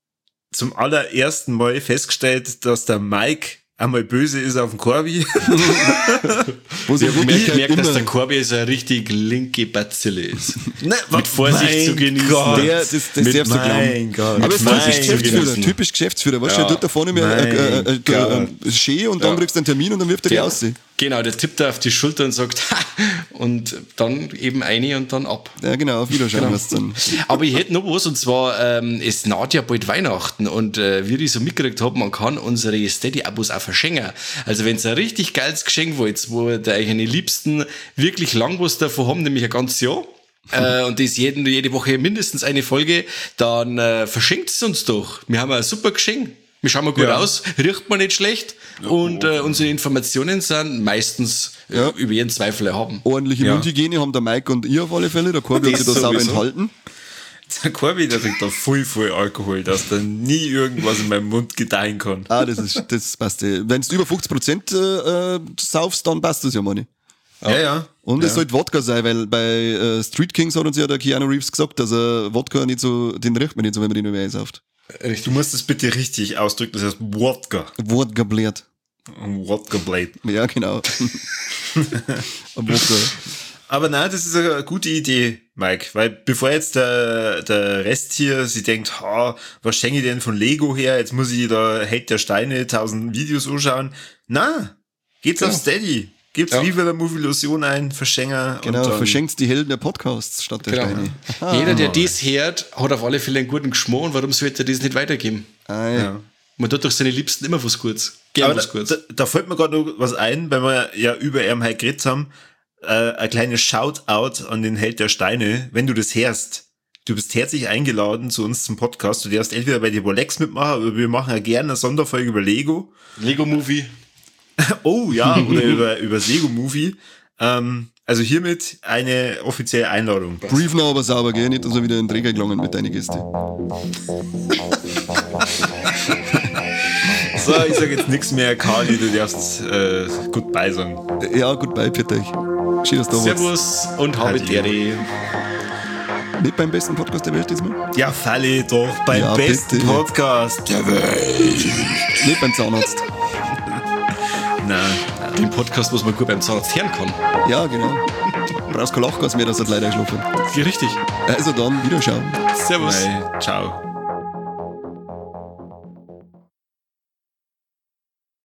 C: zum allerersten Mal festgestellt, dass der Mike einmal böse ist auf den Corby.
B: Wo sie
A: Ich habe
B: wirklich
A: gemerkt, dass
B: immer-
A: der Corby so eine richtig linke Bazille ist.
C: Ne,
A: Mit Vorsicht
C: mein
A: zu genießen.
C: Gott.
B: Der, das, das
C: Mit
B: darfst du glauben.
C: mein Gott.
B: Aber es ist
A: Mit
B: typisch
A: Mein
B: Geschäftsführer,
A: Gewissen.
B: typisch Geschäftsführer. Weißt du,
A: Ja.
B: der tut da vorne mehr äh, äh, äh,
C: Mein
B: äh, äh, schön und dann
A: Ja.
B: kriegst du einen Termin und dann wirft er die
A: Der-
B: aus.
A: Genau, der tippt da auf die Schulter und sagt, ha! Und dann eben eine und dann ab.
B: Ja, genau, auf Wiederschauen
A: Genau.
B: heißt's dann.
A: Aber ich hätte noch was, und zwar, ähm, es naht ja bald Weihnachten und äh, wie ich so mitgekriegt habe, man kann unsere Steady-Abos auch verschenken. Also wenn ihr ein richtig geiles Geschenk wollt, wo der euch eine Liebsten wirklich lang was davon haben, nämlich ein ganzes Jahr, äh, und das jeden, jede Woche mindestens eine Folge, dann äh, verschenkt es uns doch. Wir haben ein super Geschenk. Wir schauen mal gut
C: Ja.
A: aus, riecht man nicht schlecht und äh, unsere Informationen sind meistens äh,
B: Ja.
A: über jeden Zweifel erhaben.
B: Ordentliche
C: Ja.
B: Mundhygiene haben der Mike und ich auf alle Fälle. Der Corby hat
A: Das
B: sich da sauber
A: sowieso.
B: enthalten.
C: Der Corby, der trinkt da voll, voll Alkohol, dass da nie irgendwas in meinem Mund gedeihen kann.
B: Ah, das ist, das passt. Wenn du über fünfzig Prozent äh, saufst, dann passt das ja, meine.
C: Ja, ja.
B: Und
C: ja.
B: es sollte Wodka sein, weil bei äh, Street Kings hat uns ja der Keanu Reeves gesagt, dass er Wodka nicht so, den riecht man nicht so, wenn man den über einsauft.
C: Du musst es bitte richtig ausdrücken, das heißt Wodka.
B: Wodka bläht.
C: Wodka Blade.
B: Ja, genau. Wodka.
C: Aber nein, das ist eine gute Idee, Mike, weil bevor jetzt der, der Rest hier sich denkt, ha, was schenke ich denn von Lego her, jetzt muss ich da Held der Steine tausend Videos anschauen. Na, geht's
A: Ja.
C: auf Steady. Gibt's
A: Ja.
C: Viva la Movie Illusion ein, Verschenker.
B: Genau,
C: und dann,
B: verschenkst die Helden der Podcasts statt der
A: Genau.
B: Steine.
A: Jeder, der das hört, hat auf alle Fälle einen guten Geschmack und warum sollte er das nicht weitergeben?
B: Ah, ja.
C: Ja.
A: Man tut doch seine Liebsten immer was Gutes. Gern
C: Aber
A: was
C: da,
A: Gutes.
C: da, da fällt mir gerade noch was ein, weil wir ja über ihn halt geredet haben. Äh, ein kleines Shoutout an den Held der Steine. Wenn du das hörst, du bist herzlich eingeladen zu uns zum Podcast. Du darfst entweder bei die Rolex mitmachen, aber wir machen ja gerne eine Sonderfolge über Lego.
A: Lego-Movie.
C: Oh ja, oder über, über das Lego-Movie. Ähm, also hiermit eine offizielle Einladung.
B: Brief noch aber sauber, gell? Nicht, dass er wieder in den Träger gelangen mit deinen Gästen.
C: So, ich sag jetzt nichts mehr. Kali, du darfst äh, goodbye sagen.
B: Ja, goodbye, pfiat euch. Schön, dass du da warst.
A: Servus und habe
C: Adieu.
A: Ehre.
B: Nicht beim besten Podcast der Welt diesmal?
C: Ja, falle doch beim
B: Ja,
C: besten
B: bitte.
C: Podcast der Welt.
B: Nicht beim Zahnarzt.
C: Nein.
A: Den Podcast, was man gut beim Zahnarzt hören kann.
B: Ja, genau. Du brauchst kein Lachgas mehr, dass er leider geschlafen.
A: Ja, richtig.
B: Also dann, Wiederschauen.
A: Servus.
C: Nein. Ciao.